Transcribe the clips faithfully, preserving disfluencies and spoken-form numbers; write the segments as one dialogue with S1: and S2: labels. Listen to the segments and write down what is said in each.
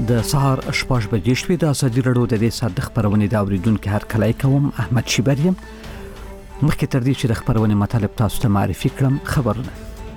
S1: د سهار شپږ بجې شوې د ازادي راډیو د دې ساده خبرونه د اوریدونکو هر کله کوم احمد شیبریم مخکې تر دې چې د خبرونه مطالب تاسو ته معرفي کړم خبرونه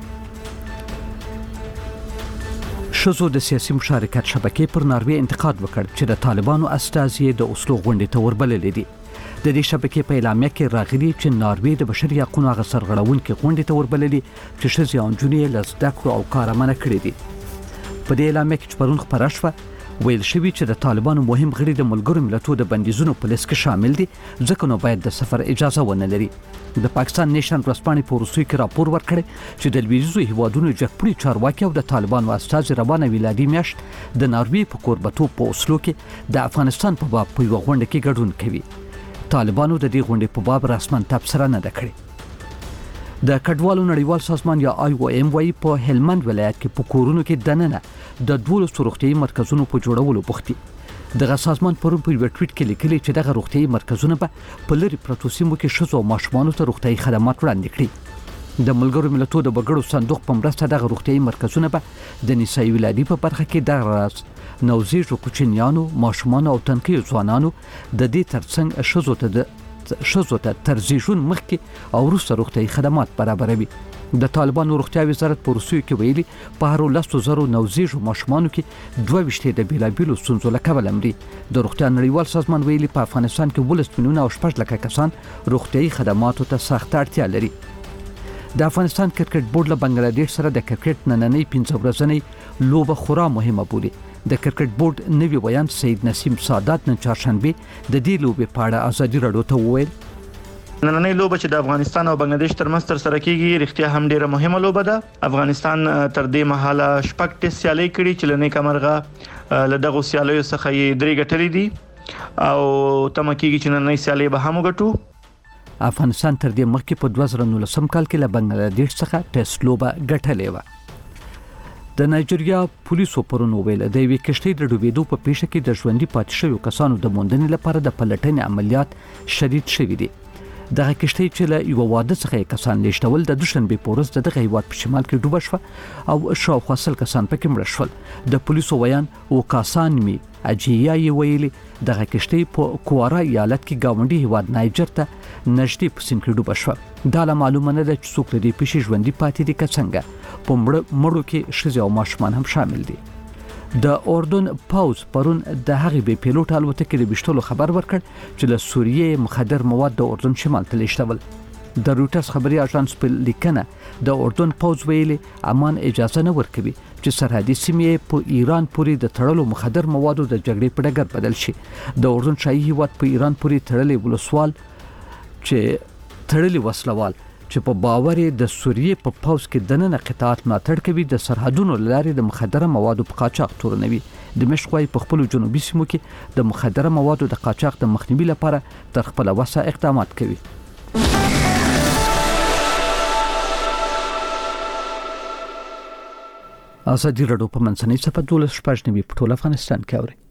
S1: شزو د سیاسي مشارکت شبکې پر ناروې انتقاد وکړ چې د طالبانو استازي د اوسلو غونډې ته وربللې دي د دې شبکې په اعلامیه کې راغلي چې ناروې د بشري حقوقو غ سرغړونکو غونډې ته وربللې چې شزي انجونې لزده کړو او کارمنه کړې دي په دې اعلامیه کې پرون خبره شوه ویل شوی چې د طالبانو مهم غړي د ملګرو ملتونو د بندیزونو په لیست کې شامل دي ځکه نو باید د سفر اجازه ونه لري د پاکستان نیشن ورځپاڼې په روسي کې راپور ورکړی چې د لویدیځو هیوادونو جګپړي چارواکي او د طالبانو استازي روانه ویلادي میاشت د ناروې په کوربتوب په اوسلو کې د افغانستان په باب په یو غونډه کې ګډون کوي طالبانو د دې غونډې په باب رسمن تبصره نه کړې د کډوالو نړیوال سازمان یا آی او ایم وايي په هلمند ولایت کې په کورونو کې دننه د دوه روغتیايي مرکزونو په جوړولو بوختي دغه سازمان پرون په یو ټویټ کې لیکلي چې دغه روغتیايي مرکزونه به په لری پروتو سیمو کې شذو او ماشومانو ته روغتیايي خدمات وړاندې کړي د ملګرو ملتونو د بغړو صندوق په مرسته دغه روغتیايي مرکزونه به د نسایي ولادي په برخه کې د راز نوزیږو کوچنیانو ماشومانو او تنکیو ځوانانو د دې ترڅنګ شذو ته د شذو ته ترزیجون مخکې او وروسته روغتیايي خدمات برابروي د طالبانو روغتیا وزارت په روسیو کې ویلي په هر لسو زرو نوزیږو ماشومانو کې دوه ویشتې د بیلابیلو ستونزو له کبله مري د روغتیا نړیوال سازمان ویلي په افغانستان کې ولس میلیونه او شپږ لکه کسان روغتیايي خدماتو ته سخت اړتیا لري د افغانستان کرکټ بورډ له بنگلاديش سره د کرکټ نننۍ پنځه ورځنۍ لوبه خورا مهمه بولي د کرکټ بورډ نوی ویان سید نسیم سادات نن چهارشنبه د دې لوبې په اړه ازادي راډیو ته وویل
S2: نننۍ لوبه چې د افغانستان او بنگلاديش ترمنځ تر سره کیږي رښتیا هم ډیره مهمه لوبه ده افغانستان تر دې مهاله شپږ ټیسټ سیالي کړي چې لنې کمرغه له دغه سیالیو څخه یې درې ګټلې دي او تم کیږي چې نننۍ سیالي به هم وګټو
S1: افغانستان تر دې مخکې په دوه زره نولسم کال کې له بنگلاديش څخه ټیسټ لوبه ګټلې و د نایجیریا پولیسو پرون ویل د یوې کشتۍ د ډوبېدو په پیښه کې د ژوندۍ پاتې شویو کسانو د موندنې لپاره د پلټنې عملیات شدید شوي دي دغه کشتۍ چې له یو واده څخه کسان لیشتول د دوشنبه په ورځ دغه هیواد په شمال کې ډوبه شوه او شاوخوا سل کسان پکې مړه شول د پولیسو ویان او کاسان می اجیا یې ویلي دغه کشتۍ په کوارا ایالت کې گاونډي هیواد نایجر ته نږدې په سیند کې ډوبه شوه دا له معلومه نه ده چې څوک لري پېښې ژوندۍ پاتې دي که څنګه په مړو مړو کې ښځې او ماشومان هم شامل دي د اردن پاوز پرون د هغې بې پیلوټ الوتکې د ویشتلو خبر ورکړ چې له سوریې مخدر مواد د اردن شمال ته لیږدول د رویټرز خبري اژانس په لیکنه د اردن پاوز ویلي امان اجازه نه ورکوي چې سرحدي سیمې په ایران پورې د تړلو مخدر موادو د جګړې په ډګر بدل شي د اردن شاهي هیواد په ایران پورې تړلې ولسوال چې تړلې وسلوال چې په باور د سوریې په پاوز کې دننه قطاعت ملاتړ کوي د سرحدونو لارې د مخدره موادو په قاچاق تورنوي د مشقوي په خپل جنوبي سیمو کې د مخدره موادو د قاچاق د مخنیوي لپاره تر خپل وسه اقدامات کوي ازادي راډیو په منځنۍ صفحه دولس شپږ نوي په ټول افغانستان کې اوري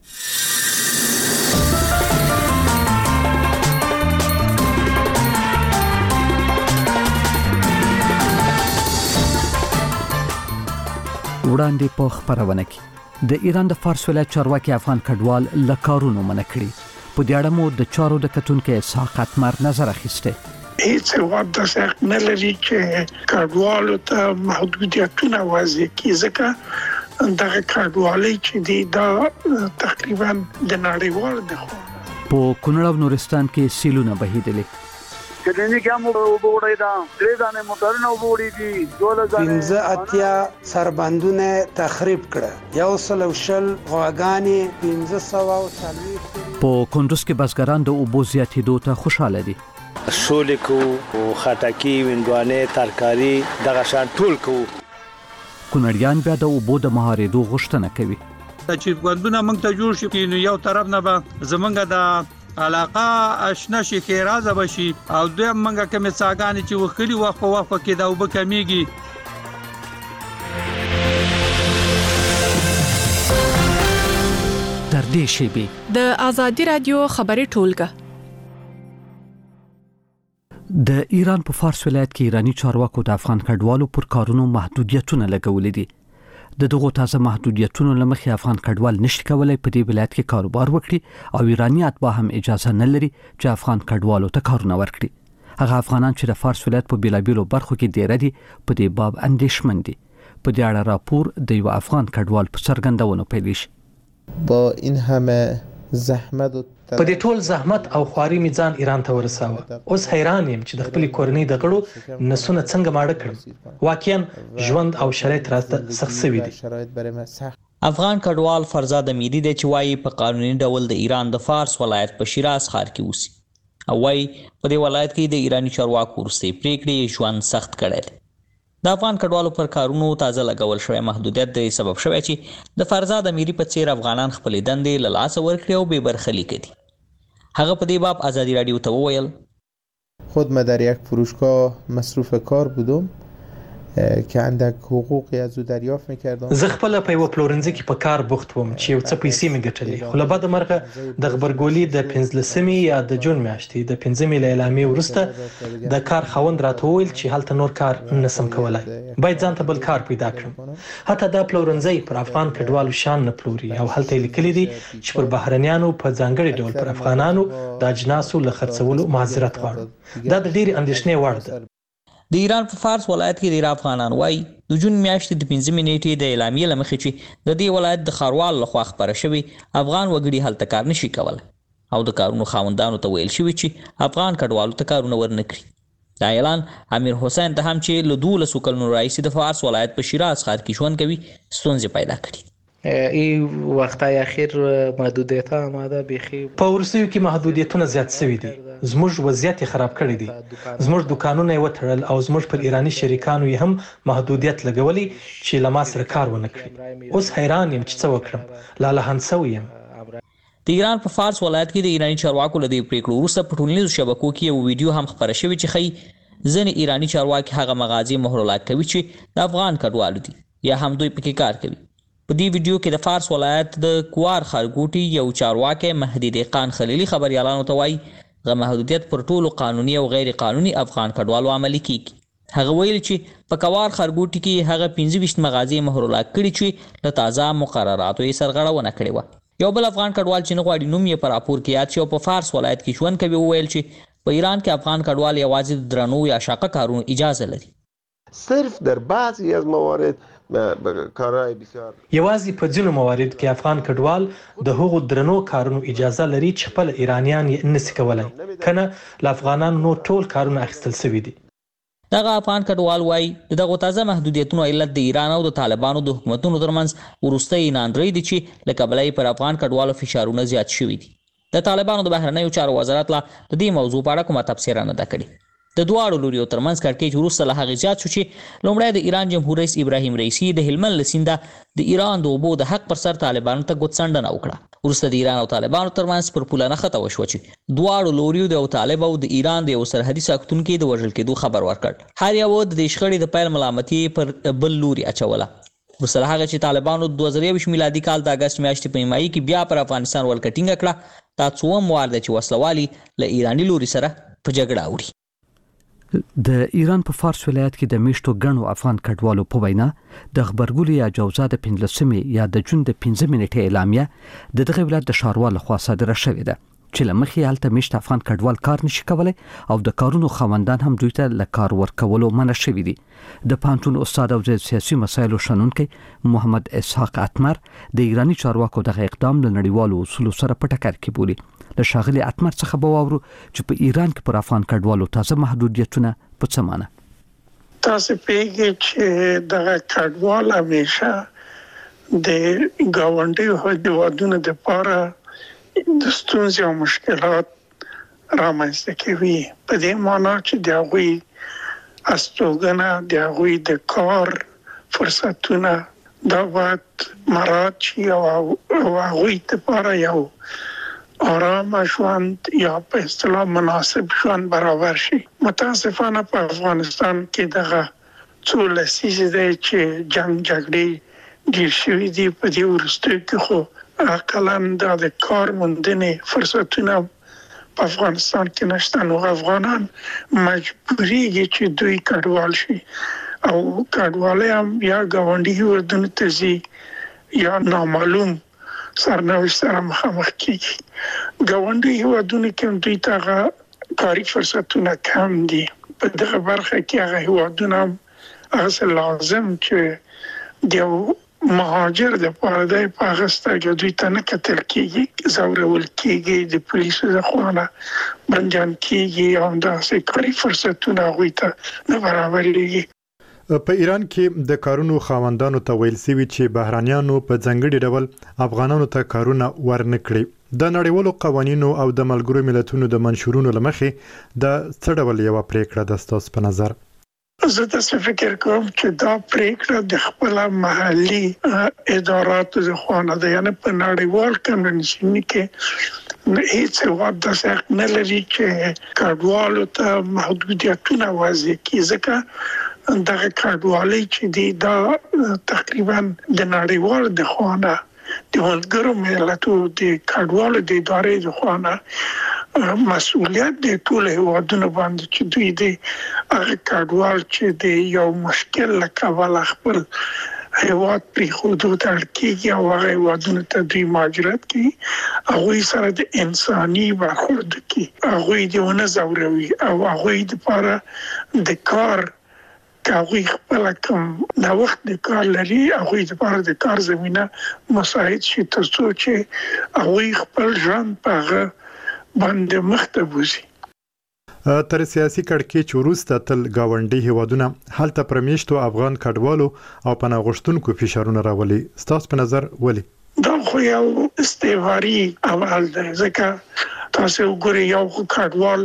S1: وړاندې په خبرونه کې د ایران د فارس ولایت چارواکي افغان کډوال له کارونو منع کړي په دې اړه مو د چارو د کتونکو اسحاق اتمر نظر اخیسته
S3: هیڅ وخت د څنګه نه لري چې کډوالو ته محدودیتونه وضع کړي ځکه دغه کډوالي چې دی دا تقریبا د نړیوال د
S1: په کونړ او نورستان کې سیلونه بهیدلې
S4: کله کې مو وګورئ دا درې ځانه موټرونه وګورئ دي دوله ځانه
S5: پنځه اتیا سربندونه تخریب کړه یو سل وشل غواګانی پنځه سو او څلويخ
S1: په کندوز کې بزګران د اوبو زیاتېدو ته خوشاله دي
S6: شولې کو او خټکی وندوانه ترکاری دغه شان ټول کو
S1: کونړیان بیا د اوبو د مهارېدو غوښتنه کوي
S7: چې غوندونه موږ ته جوړ شي نو یو طرف نه به زمونږ د علاقه آشنا شي کې راځه بشي او دوی منګه کوم څاګانی چې وخلی وخت په وخت کې دا وب کمیږي
S1: تر دې شی به
S8: د ازادي رادیو خبري ټولګه
S1: د ایران په فارس ولایت کې ایرانی چارواکو د افغان کډوالو پر کارونو محدودیتونه لګولې دي د دغو تازه محدودیتونو لمخې افغان کډوال نشي کولای په دې ولایت کې کاروبار وکړي او ایرانی اتباع هم اجازه نه لري چې افغان کډوالو ته کارونه ورکړي. هغه افغانان چې د فارس ولایت په بیلابیلو برخو کې دیره دي په دې باب اندېښمن دي. په دې اړه راپور د یو افغان کډوال په څرګندونو پیل شي.
S9: با این همه زحمت
S10: په دې ټول زحمت او خواري می ځان ایران ته ورساوه. اوس حیران یم چې د خپل کورنۍ د غړو نسونه څنګه ماړه کړم. واقعا ژوند او شرایط راته سخت شوي دي.
S11: افغان کډوال فرزاد امیری دی چې وایي په قانوني ډول د ایران د فارس ولایت په شیراز ښار کې اوسي او وایي په دې ولایت کې د ایرانی چارواکو وروستۍ پریکړې ژوند سخت کړی دی. د افغان کډوالو پر کارونو تازه لګول شوی محدودیت د سبب شوی چې د فرزاد امیری په څیر افغانان خپلې دندې له لاسه ورکړي او بې برخلیکه دي. هغه په دې باب آزادی رادیو ته وویل
S9: خود ما در یک فروشگاه مصروف کار بودم که اندک حقوقی از او دریافت می‌کردم.
S10: زه خپل په یو پلورنځي کې په کار بوخت وم چې یو څه پیسې مې ګټلې، خو له بده مرغه د خبرګولي د پنځلسمې یا د جون میاشتې د پنځمې له اعلامیې وروسته د کار خاوند راته وویل چې هلته نور کار نسم کولای، باید ځان ته بل کار پیدا کړم. حتی دا پلورنځي پر افغان کډوالو شان نه پلوري او هلته لیکلي دي چې پر بهرنیانو په ځانګړي ډول پر افغانانو د اجناسو له خرڅولو معذرت غواړو. دا د ډېرې اندېښنې وړ ده.
S11: د ایران په فارس ولایت کې ډېر افغانان وایي د جون میاشتې د پنځمې نیټې د اعلامیې له مخې چې د دې ولایت د ښاروال لخوا خپره شوي افغان وګړي هلته کار نشي کولی او د کارونو خاوندانو ته ویل شوي چې افغان کډوالو ته کارونه ورنه کړي. دا اعلان امیر حسین ته هم چې له دولسو کلونو راهیسې د فارس ولایت په شیراز ښار کې ژوند کوي ستونزې پیدا کړي.
S12: این وقتای اخیر محدودیت ها آمده بیخی
S10: په وروستیو کې محدودیتونه زیات شوي دي. زموږ وضعیت خراب کړی دی. زموږ دکانونه یې وتړل او زموږ پر ایرانی شریکانو یې هم محدودیت لګولی چې له ما سره کار ونه کړي. اوس حیران یم چې څه وکړم، لالهند شوی یم.
S11: د ایران په فارس ولایت کې د ایرانی چارواکو له دې پریکړو وروسته په ټولنیزو شبکو کې یو ویډیو هم خپره شوی چې ښیي ځینې ایرانی چارواکي هغه مغازې مهرلاک کوي چې د افغان کډوالو دي یا هم دوی پکې کار کوي. په دې ویډیو کې د فارس ولایت د کوار خارګوټي یو چارواکی مهدي دهقان خلیلي خبریالانو ته وایي هغه محدودیت پر ټولو قانوني او غیر قانوني افغان کډوالو عملي کیږي. هغه ویل چې په کوار خارګوټي کې هغه پنځه ویشت مغازې مهرلاک کړي چې له تازه مقرراتو یې سرغړونه کړې وه. یو بل افغان کډوال چې نه غواړي نوم یې په راپور کې یاد شي او په فارس ولایت کې ژوند کوي وویل چې په ایران کې افغان کډوال یوازې د درنو یا شاقه کارونو اجازه لري.
S13: صرف در بعضی از موارد کارهای بسیار
S10: یوازې په ځینو موارد کې افغان کډوال د هغو درنو کارونو اجازه لري چې خپل ایرانیان یې نشي کولای، کنه له افغانانو نور ټول کارونه اخیستل شوي دي.
S11: دغه افغان کډوال وایي د دغو تازه محدودیتونو علت د ایران او د طالبانو د حکومتونو ترمنځ وروستۍ ناندرۍ دي چې له کبله یې پر افغان کډوالو فشارونه زیات شوي دي. د طالبانو د بهرنیو چارو وزارت لا د دې موضوع په اړه کومه تبصره نه ده کړې. د دواړو لوریو ترمنځ کړکېچ وروسته له هغې زیات شو چې لومړی د ایران جمهور رئیس ابراهیم رئیسي د هلمند له سینده د ایران د اوبو د حق پر سر طالبانو ته ګوتڅنډنه وکړه. وروسته د ایران او طالبانو ترمنځ پر پوله نښته وشوه چې دواړو لوریو د یو طالب او د ایران د یو سرحدي ساکتونکي د وژل کېدو خبر ورکړ. هر یو د دې شخړې د پیل ملامتي پر بل لوري اچوله. وروسته له هغه چې طالبانو د دوه زره یوویشت میلادي کال د اګست میاشتې په نیمایي کې بیا پر افغانستان ولکه ټینګه کړه، دا څوم وار دی چې وسلوالي له ایراني لوري سره په جګړه اوړي.
S1: د ایران په فارس ولایت کې د میشتو ګڼو افغان کډوالو په وینا د خبرګولي یا جوزا د پنځلسمې یا د جون د پنځمې نیټې اعلامیه د دغه ولایت د ښاروال لخوا صادره شوې ده چې له مخې هلته میشت افغان کډوال کار نشي کولی او د کارونو خاوندان هم دوی ته له کار ورکولو منع شوي دي. د پوهنتون استاد او د سیاسي مسایلو شنونکی محمد اسحاق اتمر د ایرانی چارواکو دغه اقدام له نړیوالو اصولو سره په ټکر کې بولي. له ښاغلي اتمر څخه به واورو چې په ایران کې پر افغان کډوالو تازه محدودیتونه په څه معنی.
S3: تاسو پیږئ چې دغه کډوال همیشه د ګاونډیو هیوادونو دپاره د ستونزې او مشکلات رامنځته کوي، په دې معنا چې د هغوی استوګنه، د هغوی د کار فرصتونه دا باید مراعات شي او هغوی دپاره یو آرام ژوند یا په اصطلاح مناسب ژوند برابر شي. متاسفانه په افغانستان کې دغه څو لسیزې دی چې جنگ جګړې ډېر شوي دي. په دې وروستیو کې خو اقلا دا د کار موندنې فرصتونه په افغانستان کې نشته، نو افغانان مجبوریږي چې دوی کډوال شي. او کډوالۍ هم یا ګاونډي هیوادونو ته ځي یا نامعلوم سرنوشت سره مخامخ کیږي. ګاونډي هیوادونو کې دوی ته کاري فرصتونه کم دي. په دغه برخه کې هغه هیوادونه هغه لازم چې د مهاجر د پاره په هغه سترګې دوی ته نه کتل کیږي، زورول کیږي، د پولیسو د خوانه بندیان کیږي او داسې کاري فرصتونه هغوی ته نه برابرېږي.
S14: په ایران کې د کارونو خاوندانو ته ویل سوي چې بهرانيانو په ځانګړي ډول افغانانو ته کارونه ورنه کړي. د نړیوالو قوانینو او د ملګرو ملتونو د منشورونو لمخې د څه ډول یو پریکړه د ستاسو په نظر؟
S3: زه تاسو فکر کوم چې دا پریکړه د خپل محلي اداراتو د خوانه ده، یعنی په نړیوال کنونشن کې هیڅ وخت د څه نه لري چې کډوالو ته محدودیتونه وضع کړي، ځکه دغه کډوالۍ چې دی دا تقریبا د نړیوال د خوانه د ملګرو ملتونو د کډوالو د ادارې د خوانه مسؤلیت د ټول هیوادونو باندې چې دوی د هغه کډوال چې د یو مشکل لکه خپل هیواد پرې خودو ته کېږي او هغه هیوادونو ته دوی مهاجرت کوي، هغوی سره د انساني برخورد کوي، هغوی د ونه ځوروي او هغوی دپاره د کار هغوی خپل کوم د وخت د کار لري، هغوی دپاره د کار زمینه مساعد شي تر څو چې هغوی خپل ژوند په هغه باندې مخته بوزي.
S14: تر سیاسي کړکېچ وروسته تل ګاونډي هیوادونه هلته پرمیشتو افغان کډوالو او پناه غوښتونکو فشارونه راولي. ستاسو په نظر ولې؟
S3: دا خو یو استعماري عمل دی، ځکه تاسو وګورئ یو کډوال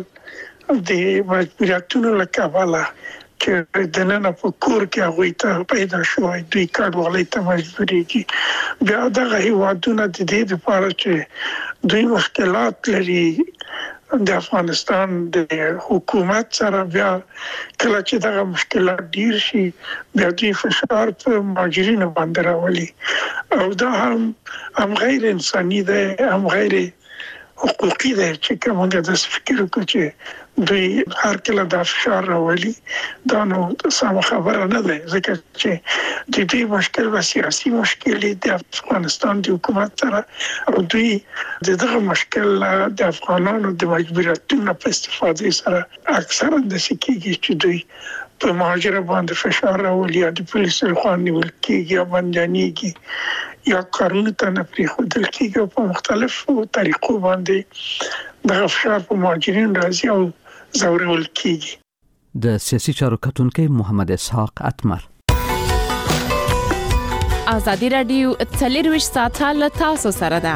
S3: د مجبوریتونو له کبله چې د نن په کور کې هغوی ته پیدا شوی دوی کډوالۍ ته مجبورېږي. بیا دغه هیوادونه د دې لپاره چې دوی مشکلات لري د افغانستان د حکومت سره، بیا کله چې دغه مشکلات ډیر شي بیا دوی فشار په مهاجرینو باندې راولي او دا هم هم غیر انساني دی، هم غیر حقوقي دی چې کومه د فکر وکړو چې دوی هر کله د فشار راولي. دا نو سم خبره نه ده، ځکه چې د دې مشکل و سیاسي مشکل د افغانستان د حکومت سره او دوی دغه مشکل د افغانانو د مجبوریتونو په استفاده سره اکثرا د سکیږي چې دوی په مهاجر باندې فشار راولي، د پولیسو لخوا نیول کېږي یا بندیانېږي یا کارونو ته نه پرېښودل کېږي او په مختلفو طریقو باندې دغه فشار په مهاجرینو راځي او زورول کېږي.
S1: د سیاسي چارو کتونکی محمد اسحاق اتمر.
S8: ازادي راډیو څلرویشت ساعته له تاسو سره ده.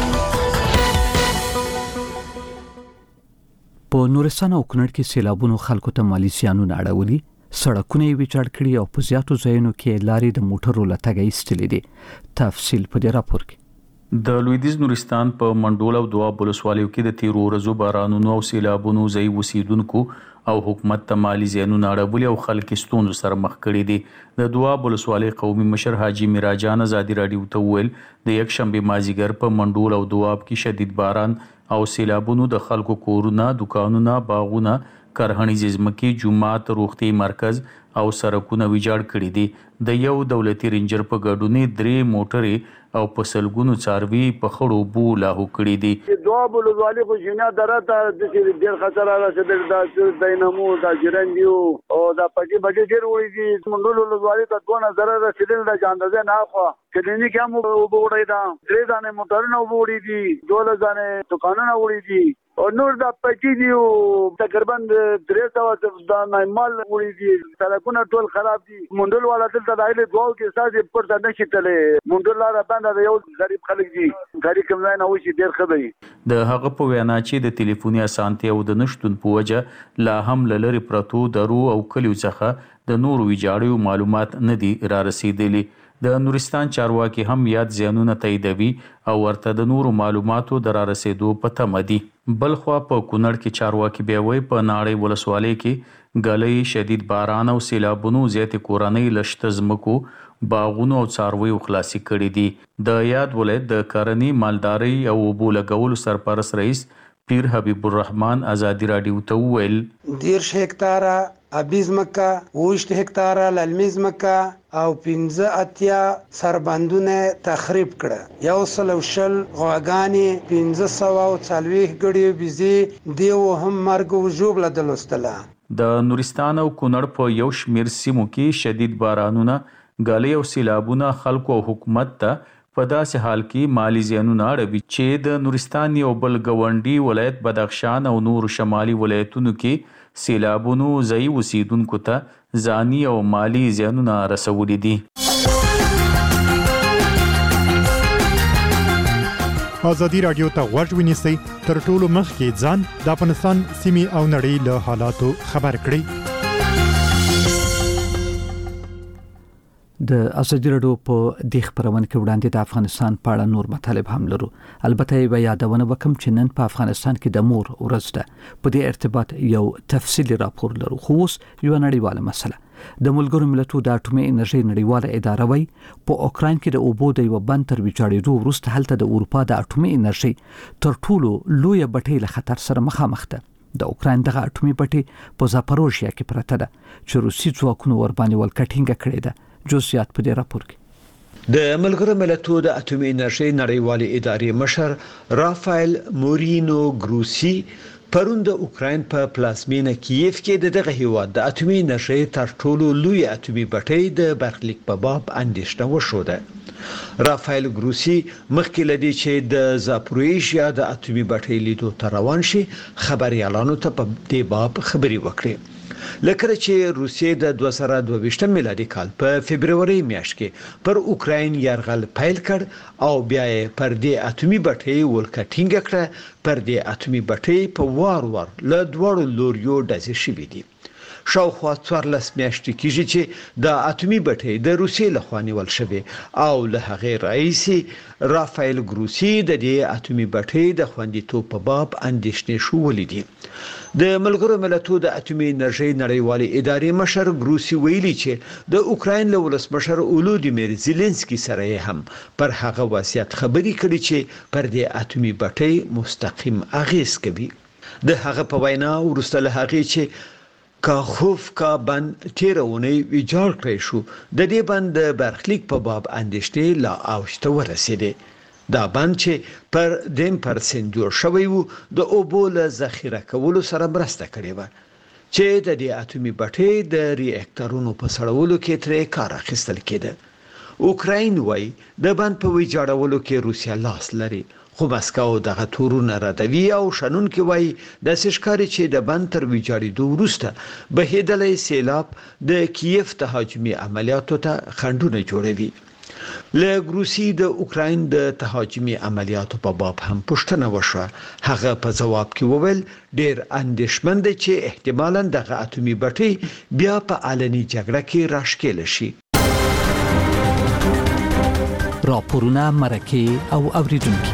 S1: په نورستان او کونړ کې سیلابونو خلکو ته مالي زیانونه اړولي، سړکونه یې ویجاړ کړي او په زیاتو ځایونو کې لارې د موټرو له تګه ایستلې دي. تفصیل په دې راپور کې.
S15: د لویدیز نورستان په منډول او دواب ولسوالیو کې د تیرو ورځو بارانونو او سیلابونو ځای اوسیدونکو او حکومت ته مالي زیانونه اړولي او خلک ستونزو سره مخ کړي دي. د دواب ولسوالۍ قومي مشر حاجی میراجان ازادي راډیو ته وویل د یک شنبه مازیګر په منډول او دواب کې شدید باران او سیلابونو د خلکو کورونه، دکانونه، باغونه، کرهنیز ځمکې، جومات، روغتي مرکز او سړکونه ویجاړ کړي دي. د یو دولتي رینجر په ګډون درې موټرې او په سلګونو څاروي په خړو بو لاهو کړي دي.
S4: دوه بلوزوالي خو جنا درته د ډیر خطر راځي د دینمو د جرندیو او د پټي بټي ډیر وړي دي. منډول بلوزوالي ته دوه نظر رسیدل د جاندزه نه خو کلینیک هم وګورئ دا درې ځانه موټرونه وړي دي، دوه ځانه دکانونه وړي دي او نور د پټي دی تقریبا درې سوه د نایمال وړي دي. سړکونه ټول خراب دي. منډول والا دلته دایله دوه کې ساده پر ځنه شتلې منډول لاره باندې یو غریب خلک دي، غریب کوم ځای نه وشي ډیر خبري.
S15: د هغه په وینا چې د ټلیفوني اسانتیا او د نشټون په وجه لا هم لری پرتو درو او کلیو څخه د نورو ویجاړیو معلومات نه دي را رسیدلي. د نورستان چارواکي هم یاد زیانونه تاییدوي او ورته د نورو معلوماتو د را رسیدو په تمه دي. بلخوا په کونړ کې چارواکي بیا وایي په ناړۍ ولسوالۍ کې ګلۍ، شدید باران او سیلابونو زیاتې کورنۍ لشته ځمکو، باغونو او څارویو خلاصي کړي دي. د یاد ولایت د کرنې، مالدارۍ او اوبو لګولو سرپرست رئیس پیر حبیب الرحمن ازادي راډیو ته وویل
S5: دیرش هکتاره ابي ځمکه، اوویشت هکتاره للمي ځمکه او پنځه اتیا سربندونه تخریب کړه. یو سل او شل غواګانې، پنځه سوه او څلوېښت ګړي بيزي دیو هم مرګ او ژوبله دلوستله.
S15: د نورستان او کونړ په یو شمیر سیمو کې شدید بارانونه، ګالۍ او سیلابونه خلکو او حکومت ته په داسې حال کې مالی زیانونه اړوي چې د نورستان یو بل ګاونډي ولایت بدخشان او نور شمالي ولایتونو کې سیلابونو ځایي اوسیدونکو ته ځاني او مالی زیانونه رسولي دي.
S14: ازادي راډیو ته غوږ ونیسئ، تر ټولو مخکې ځان د افغانستان سیمې او نړۍ له حالاتو خبر کړئ.
S1: د ازادي راډیو په دې خبرونه کې وړاندې د افغانستان په اړه نور مطالب هم لرو. البته یې یادونه وکم چې نن په افغانستان کې د مور ورځ ده. په دې ارتباط یو تفصیلی راپور لرو. خو اوس یو نړیواله مسله. د ملګرو ملتونو د اټومي انرژي نړیواله اداره وایي په اوکراین کې د اوبو د یو بند تر ویجاړېدو وروسته هلته د اروپا د اټومي انرژي تر ټولو لوی بټۍ له خطر سره مخامخ ده. د اوکراین دغه اټومي بټۍ په زاپاروژیا کې پرته ده چې روسي ځواکونو ورباندې ولکټینګه کړې ده. جزئیات په دې راپور کې.
S16: د ملګرو ملتونو د اټومي انرژي نړیوالې ادارې مشر رافایل مورینو ګروسی پرون د اوکراین په پلازمینه کیف کې دغه هیواد د اټومي انرژي تر ټولو لوی اټومي بټۍ د برخلیک په باب اندېښنه وشوده. رافایل ګروسی مخکې لدی چې د زاپاروژیا د اټومي بټۍ لیدو ته روان شي خبريالانو ته په دې باب خبري وکړي. لکه چې روسیې د دوه زره دوه ویشتم میلادي کال په فبرवरी میاشت کې پر اوکراین یرغل پیل کړ او بیا یې پر دې اټومي بټۍ ولکټینګ کړه. پر دې اټومي بټۍ په وار وار له دوړو لوریو ډزې شوې دي. شاوخوا څوارلس میاشتې کېږي چې د اټومي بټۍ د روسیې لخوا نیول شوې او له هغې راهیسې رافایل ګروسی د دې اټومي بټۍ د خوندیتوب په باب اندېښنې شولې دي. د ملګرو ملتونو د اټومي انرژي نړیوالې ادارې مشر ګروسی ویلي چې د اوکراین له ولسمشر اولودیمیر زيلنسکي سره هم پر هغه وضعیت خبري کړي چې پر دې اټومي بټۍ مستقیم اغیز کوي. د هغه په وینا ورسته له هغه چې کاخوفکا بند تیرونی ویجاړ کړی شو، د دې بند د برخلیک په باب اندېښنې لا اوج ته ورسېدې. دا بند چې پر دیم پرسنټ جوړ شوی وو د اوبو له ذخیره کولو سره مرسته کړې و چې د دې اټومي بټۍ د ریاکټورونو په سړولو کې ترې کار اخیستل کېده. اوکراین وايي د بند په ویجاړولو کې روسیا لاس لري، خو مسکو دغه تورونه ردوي او شنونکي وايي د سشکاري چې د بند تر ویجاړېدو وروسته بهیدلې سیلاب د کیف تهاجمي عملیاتو ته خنډونه جوړوي. له روسي د اوکراین د تهاجمي عملیاتو په باب هم پوښتنه وشوه. هغه په جواب کې وویل ډېر اندېښمن دي چې احتمالاً دغه اټومي بټۍ بیا په علني جګړه کې راښکېل شي.
S1: راپورونه مرکه او اوریدونکو.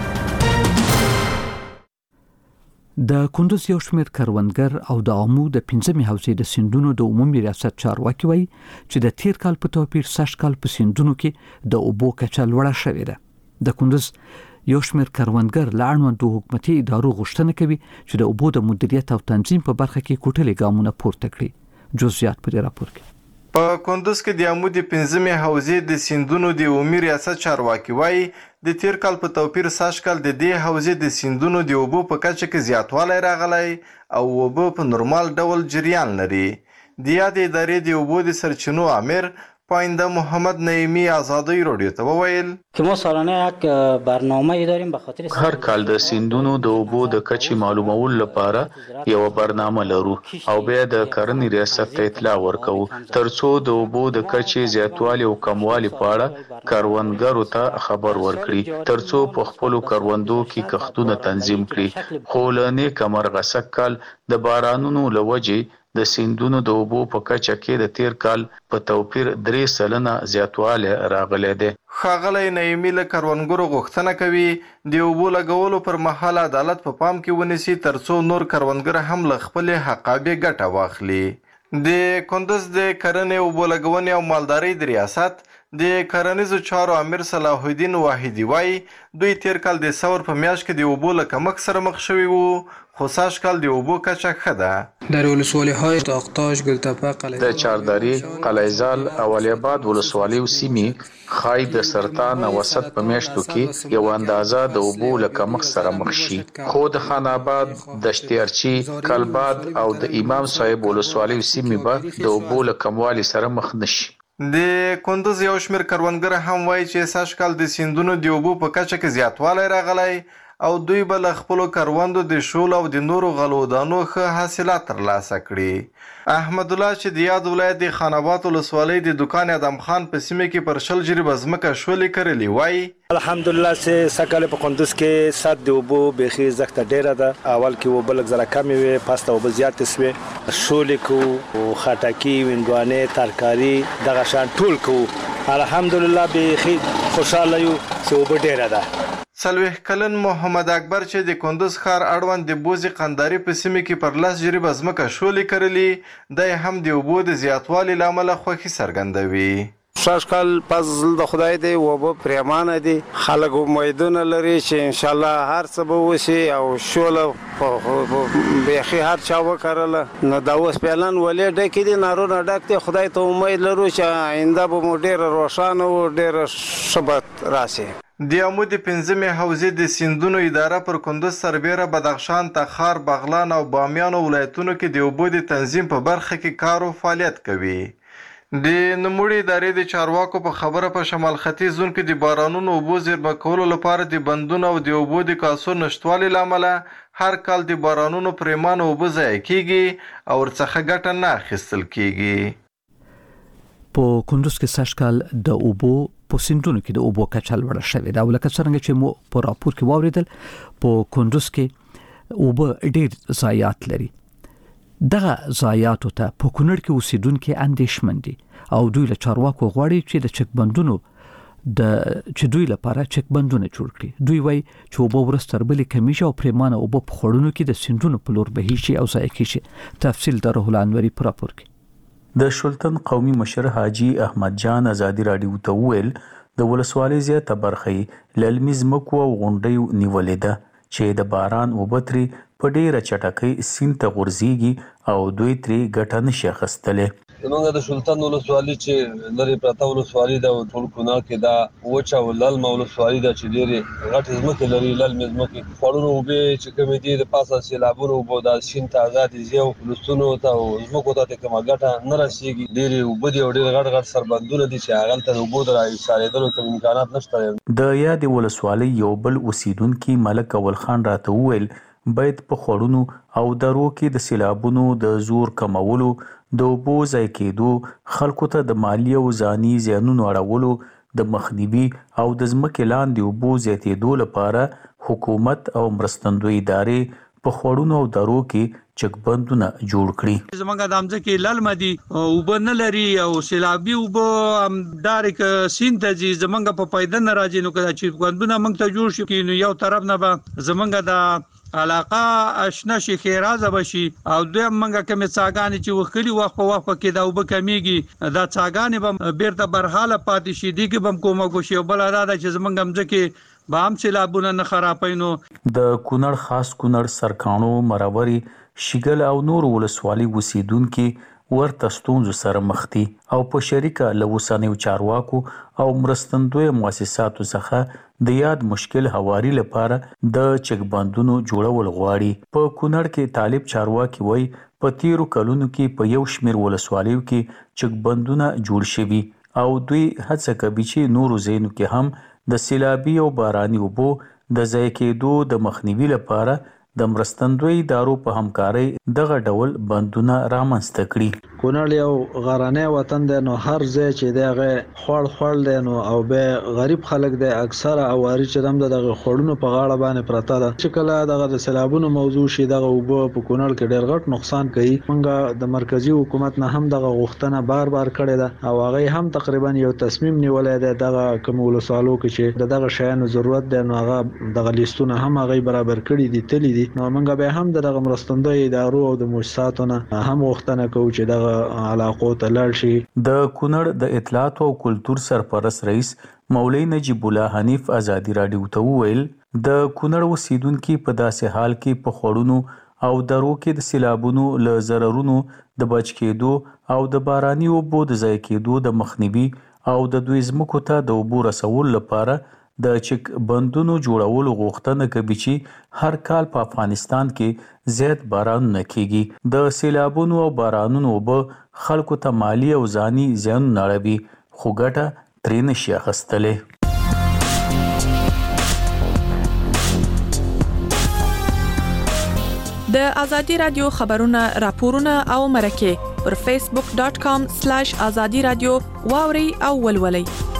S1: د کندوز یو شمېر کروندګر او د آمو د پنځمې حوزې د سیندونو د عمومي ریاست چارواکي وایي چې د تیر کال په توپیر سږ کال په سیندونو کې د اوبو کچه لوړه شوې ده. د کندوز یو شمېر کروندګر له اړوندو حکومتي ادارو غوښتنه کوي چې د اوبو د مدیریت او تنظیم په برخه کې کوټلې ګامونه پورته کړي. جزئیات په دې راپور کې.
S2: په کندوز کې د آمو د پنځمې حوزې د سیندونو د عمومي ریاست چارواکي وایي د تیر کال په توپیر سږ کال د دې حوزې د سیندونو د اوبو په کچه کې زیاتوالی راغلی او اوبه په نورمال ډول جریان لري. د یادې ادارې د اوبو د سرچینو امیر پاینده محمد نعیمی آزادی رادیو ته وویل
S17: که ما سالانه یک برنامه داریم به خاطر
S15: هر کال د سیندونو د اوبو د کچې معلومول لپاره یو برنامه لرو او بیا د کرنې ریاست ته اطلاع ورکوو ترڅو د اوبو د کچې زیاتوالی او کموالی په اړه کروندګرو ته خبر ورکړي ترڅو په خپلو کروندو کې کښتونه تنظیم کړي. خو له نیکه مرغه سږ کال د بارانونو له وجې د سیندونو د اوبو په کچه کې د تیر کال په توپیر درې سلنه زیاتوالی راغلی دی.
S2: ښاغلی نعیمي له کروندګرو غوښتنه کوي د اوبو لګولو پر مهال عدالت په پام کې ونیسي ترڅو نور کروندګر هم له خپلې حقابې ګټه واخلي. د کندوز د کرنې اوبو لګونې او مالدارۍ د ریاست
S18: د کرنیزو چارو امیر صلاح الدین واحدي وایي دوی تیر کال د ثور په میاشت کې د اوبو له کمښت سره مخ شوي وو، خو سږ کال د اوبو کچه ښه ده.
S19: در ولسوالی‌های تاقتاش، گلتپه،
S20: د چارداری، قلعه‌زال او ولی‌آباد ولسوالیو سیمې ښایي د سرطان او وسط په میاشتو کې یو اندازه د اوبو له کمښت سره مخ شي، خو د خان آباد، دشت ارچي، کلباد او د امام صاحب ولسوالیو سیمې به د اوبو له کموالي سره مخ نشي.
S18: د کندوز یو شمېر کروندګر هم وایي چې سږ کال د سیندونو د اوبو په کچه کې زیاتوالی راغلی او دوی به له خپلو کروندو د شول او د نورو غلو دانو ښه حاصلات ترلاسه کړي. احمد الله چې د یاد ولایت د خان آباد ولسوالۍ د دکان ادم خان په سیمه کې پر شل جریبه ځمکه شولې کرلې وایي
S6: الحمدلله چې سکه په کندوز کې سات د اوبو بیخي زخته ډیره ده. اول کې اوبه لږ زره کمې وې، پس ته اوبه زیاتې سوې، شولې کوو، خټکي، وینګوانې، ترکاري دغه شان ټول کوو. الحمدلله بیخي خوشحاله یو چې اوبه ډیره ده.
S18: څلوېښت کلن محمد اکبر چې د کندوز ښار اړوند د بوزي قنداري په سیمه کې پر لس جریبه ځمکه شولې کرلې، دی هم د اوبو د زیاتوالي له امله خوښي څرګندوي.
S21: سږ کال فضل د خدای دی، اوبه پرېمانه دي، خلک امیدونه لري چې انشاءالله هر څه به وشي او شوله بیخي هر چا وکرله. نو دا اوس فعلاً ولې ډکې دي، نارونه ډک دي. خدای ته امید لرو چې آینده به مو ډېره روښانه او ډېره ښه به راشي.
S18: د امو د پنځمې حوزې د سیندونو اداره پر کندوز سربیره، بدخشان، تخار، بغلان او بامیان ولایتونو کې د اوبو د تنظیم په برخه کې کار او فعالیت کوي. د نوموړي ادارې د چارواکو په خبره په شمال ختیځ زون کې د بارانونو اوبو زیرمه کولو لپاره د بندونو او د اوبو د کاسو نشتوالي له امله هر کال د بارانونو پرېمانه اوبه ضایع کیږي او ورڅخه ګټه نه اخیستل کیږي.
S1: په کندوز کې سږ کال د اوبو په سیندونو کې د اوبو کچه لوړه شوې ده او لکه څنګه چې مو په راپور کې واوریدل، په کندوز کې اوبه ډېر ضایعات لري. دغه ضایعاتو ته په کونړ کې اوسیدونکو اندېښمن دي او دوی له چارواکو غواړي چې د چک بندونو د چې دوی لپاره چک بندونه جوړ کړي. دوی وایي چې اوبه ورځ تر بلې کمیږي او پرېمانه اوبه په خړونو کې د سیندونو په لور بهیږي او ضایع کیږي. تفصیل د روح الانوري په راپور کې.
S15: د شلتن قومي مشر حاجی احمد جان ازادي راډیو ته ویل د ولسوالۍ زیاته برخه للمي ځمکو او غونډیو نیولې ده چې د باران اوبه ترې په ډېره چټکۍ سیند ته غورځېږي او دوی ترې ګټه نشي اخیستلی.
S22: زمونږ د شلتن ولسوالۍ چې لرې پرته ولسوالۍ ده، ټول کونړ کې دا وچه او للمه ولسوالۍ ده چې ډېرې غټې ځمکې لري. للمې ځمکې خړونو اوبې چې کومې دي د پاسه سیلابونو اوبه دا سیند ته ازادې ځي او فلسطینو ته او ځمکو ته کومه ګټه نه رسېږي. ډېرې اوبه دي او ډېر غټ غټ سربندونه دي چې هغلته د اوبو د راایستارېدلو کوم امکانات نشته.
S15: د یادې ولسوالۍ یو بل اوسیدونکي ملک اول خان راته وویل باید په خړونو او درو کې د سیلابونو د زور کمولو، د اوبو ضایع کېدو، خلکو ته د مالی او ځاني زیانونو اړولو، د مخنیوي او د ځمکې لاندې اوبو زیاتېدو لپاره حکومت او مرستندوی ادارې په خړونو او درو کې چک بندونه جوړ کړي.
S7: زمونږ د امځکې للمه دي، اوبه نه لري او سیلابي اوبه دارک سیند ته ځي، زمونږ په پیدا نه راځي. نو کله چې بندونه موږ ته جوړ شي نو یو طرف نه به زمونږ د علاقه آشنا شي، خیرازه بشي او دوی منګه کومه څاګانې چې وخلی وخت په وخت کې دا وب کمیږي، دا څاګانې به بیرته برحاله پاتې شي. دیګه بم کومه کوشي او بل اراده چې زمونږ امځکه بام سیلابونه نه خرابینو.
S15: د کونړ خاص کونړ سرکانو مروري شګل او نور ولسوالۍ اوسیدونکو ورته ستونزو سره مخ دي او په شریکه له اوسنیو چارواکو او مرستندوی مؤسساتو څخه د یاد مشکل هواري لپاره د چک بندونو جوړول غواړي. په کونړ کې طالب چارواکي وایي په تیرو کلونو کې په یو شمېر ولسوالیو کې چک بندونه جوړ شوي او دوی هڅه کوي چې نورو ځایونو کې هم د سیلابي او باراني اوبو د ضایع کېدو د مخنیوي لپاره د مرستندوی ادارو په همکارۍ دغه ډول بندونه رامنځته کړي.
S23: کونړ یو غرانه وطن دی، نو هر ځای چې دغه خړ خړ دی نو او به غریب خلک دی، اکثره اواري چې دم دغه خړونو په غاړه باندې پراته ده. چې کله دغه سیلابونو موضوع شي دغه وبو په کونړ کې ډېر غټ نقصان کوي. موږ د مرکزی حکومت نه هم دغه غوښتنه بار بار کړې ده او هغه هم تقریبا یو تصمیم نیولای دی دغه کوم ولسوالو کې چې دغه شیانو ضرورت دی نو هغه دغه لیستونه هم هغه برابر کړي دي تللی دي. نو موږ به هم دغه مرستندوی ادارو او د مؤسساتو نه هم غوښتنه کوو چې دغه علاقو ته لاړ شي.
S15: د کونړ د اطلاعات او کلتور سرپرست رئیس مولوی نجیب الله حنیف ازادي رادیو ته وویل د کونړ اوسیدونکو په داسې حال کې په خړونو او درو کې د سیلابونو له ضررونو د بچ کېدو او د باراني اوبو د ضایع کېدو د مخنیوي او د دوی ځمکو ته د اوبو رسولو لپاره د چک بندونو جوړولو غوښتنه کوي چې هر کال په افغانستان کې زیات بارانونه کیږي. د سیلابونو او بارانونو اوبه خلکو ته مالی او ځاني زیانونه اړوي خو ګټه ترې نشي اخیستلی.
S9: د ازادي رادیو خبرونه راپورونه او مرکه پر فیسبوک ډاٹ کام سلیش ازادي رادیو واوري او ولولئ.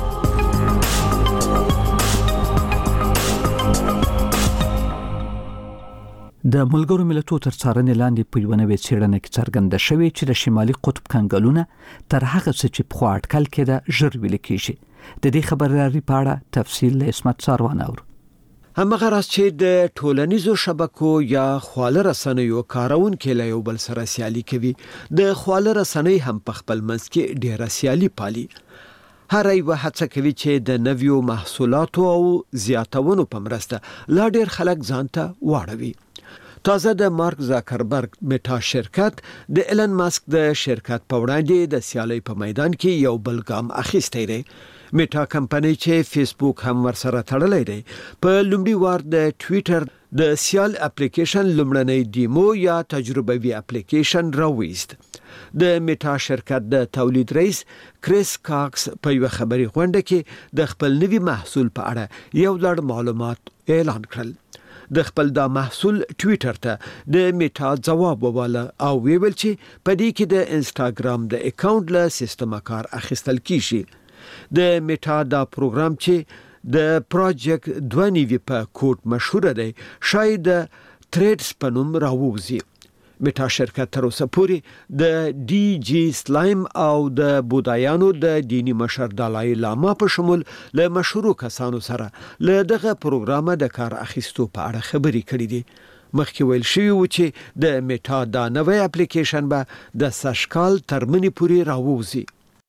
S1: د ملګرو ملتونو تر څارنې لاندې په یوه نوې څېړنه کې څرګنده شوې چې د شمالي قطب کنګلونه تر هغه څه چې پخوا اټکل کېده ژر ویلې کېږي. د دې خبرلاري په اړه تفصیل له اسمت ساروان اورو.
S16: همغه راز چې د ټولنیزو شبکو یا خواله رسنیو کارونکو له یو بل سره سیالي کوي، د خواله رسنۍ هم په خپل منځ کې ډېره سیالي پالي. هر یو هڅه کوي چې د نویو محصولاتو او زیاتونو په مرسته لا ډېر خلک ځان ته واړوي. تازه د مارک زاکربرګ میټا شرکت د ایلن ماسک د شرکت په وړاندې د سیالي په میدان کې یو بل ګام اخیستی دی. میټا کمپنۍ چې فیسبوک هم ورسره تړلې دی په لومړي وار د ټوئیټر د سیال اپلیکیشن لومړنۍ ډیمو یا تجربوي اپلیکیشن راوېست. د میټا شرکت د تولید رئیس کریس کاکس په یو خبري غونډه کې د خپل نوي محصول په اړه یو لړ معلومات اعلان کړل. د خپل دا محصول ټوئیټر ته د میټا جواب وواله او ویل چې په دې کې د انستاګرام د اکاونټ له سیستم کار اخیستل کیږي. د میټا دا پروګرام چې د پروجیکټ دوه نیوی په کوډ مشهور دی شاید تریډز په نوم راووزي. میټا شرکت تر اوسه پورې د ډي جی سلایم او د بودایانو د دینی مشر دالای لاما په شمول له مشهور کسانو سره له دغه پروګرام د کار اخیستو په اړه خبري کړې دي. مخکې ویل شوی و چې د میټا دا نوې اپلیکیشن به د سشکال تر منې پورې راووزي.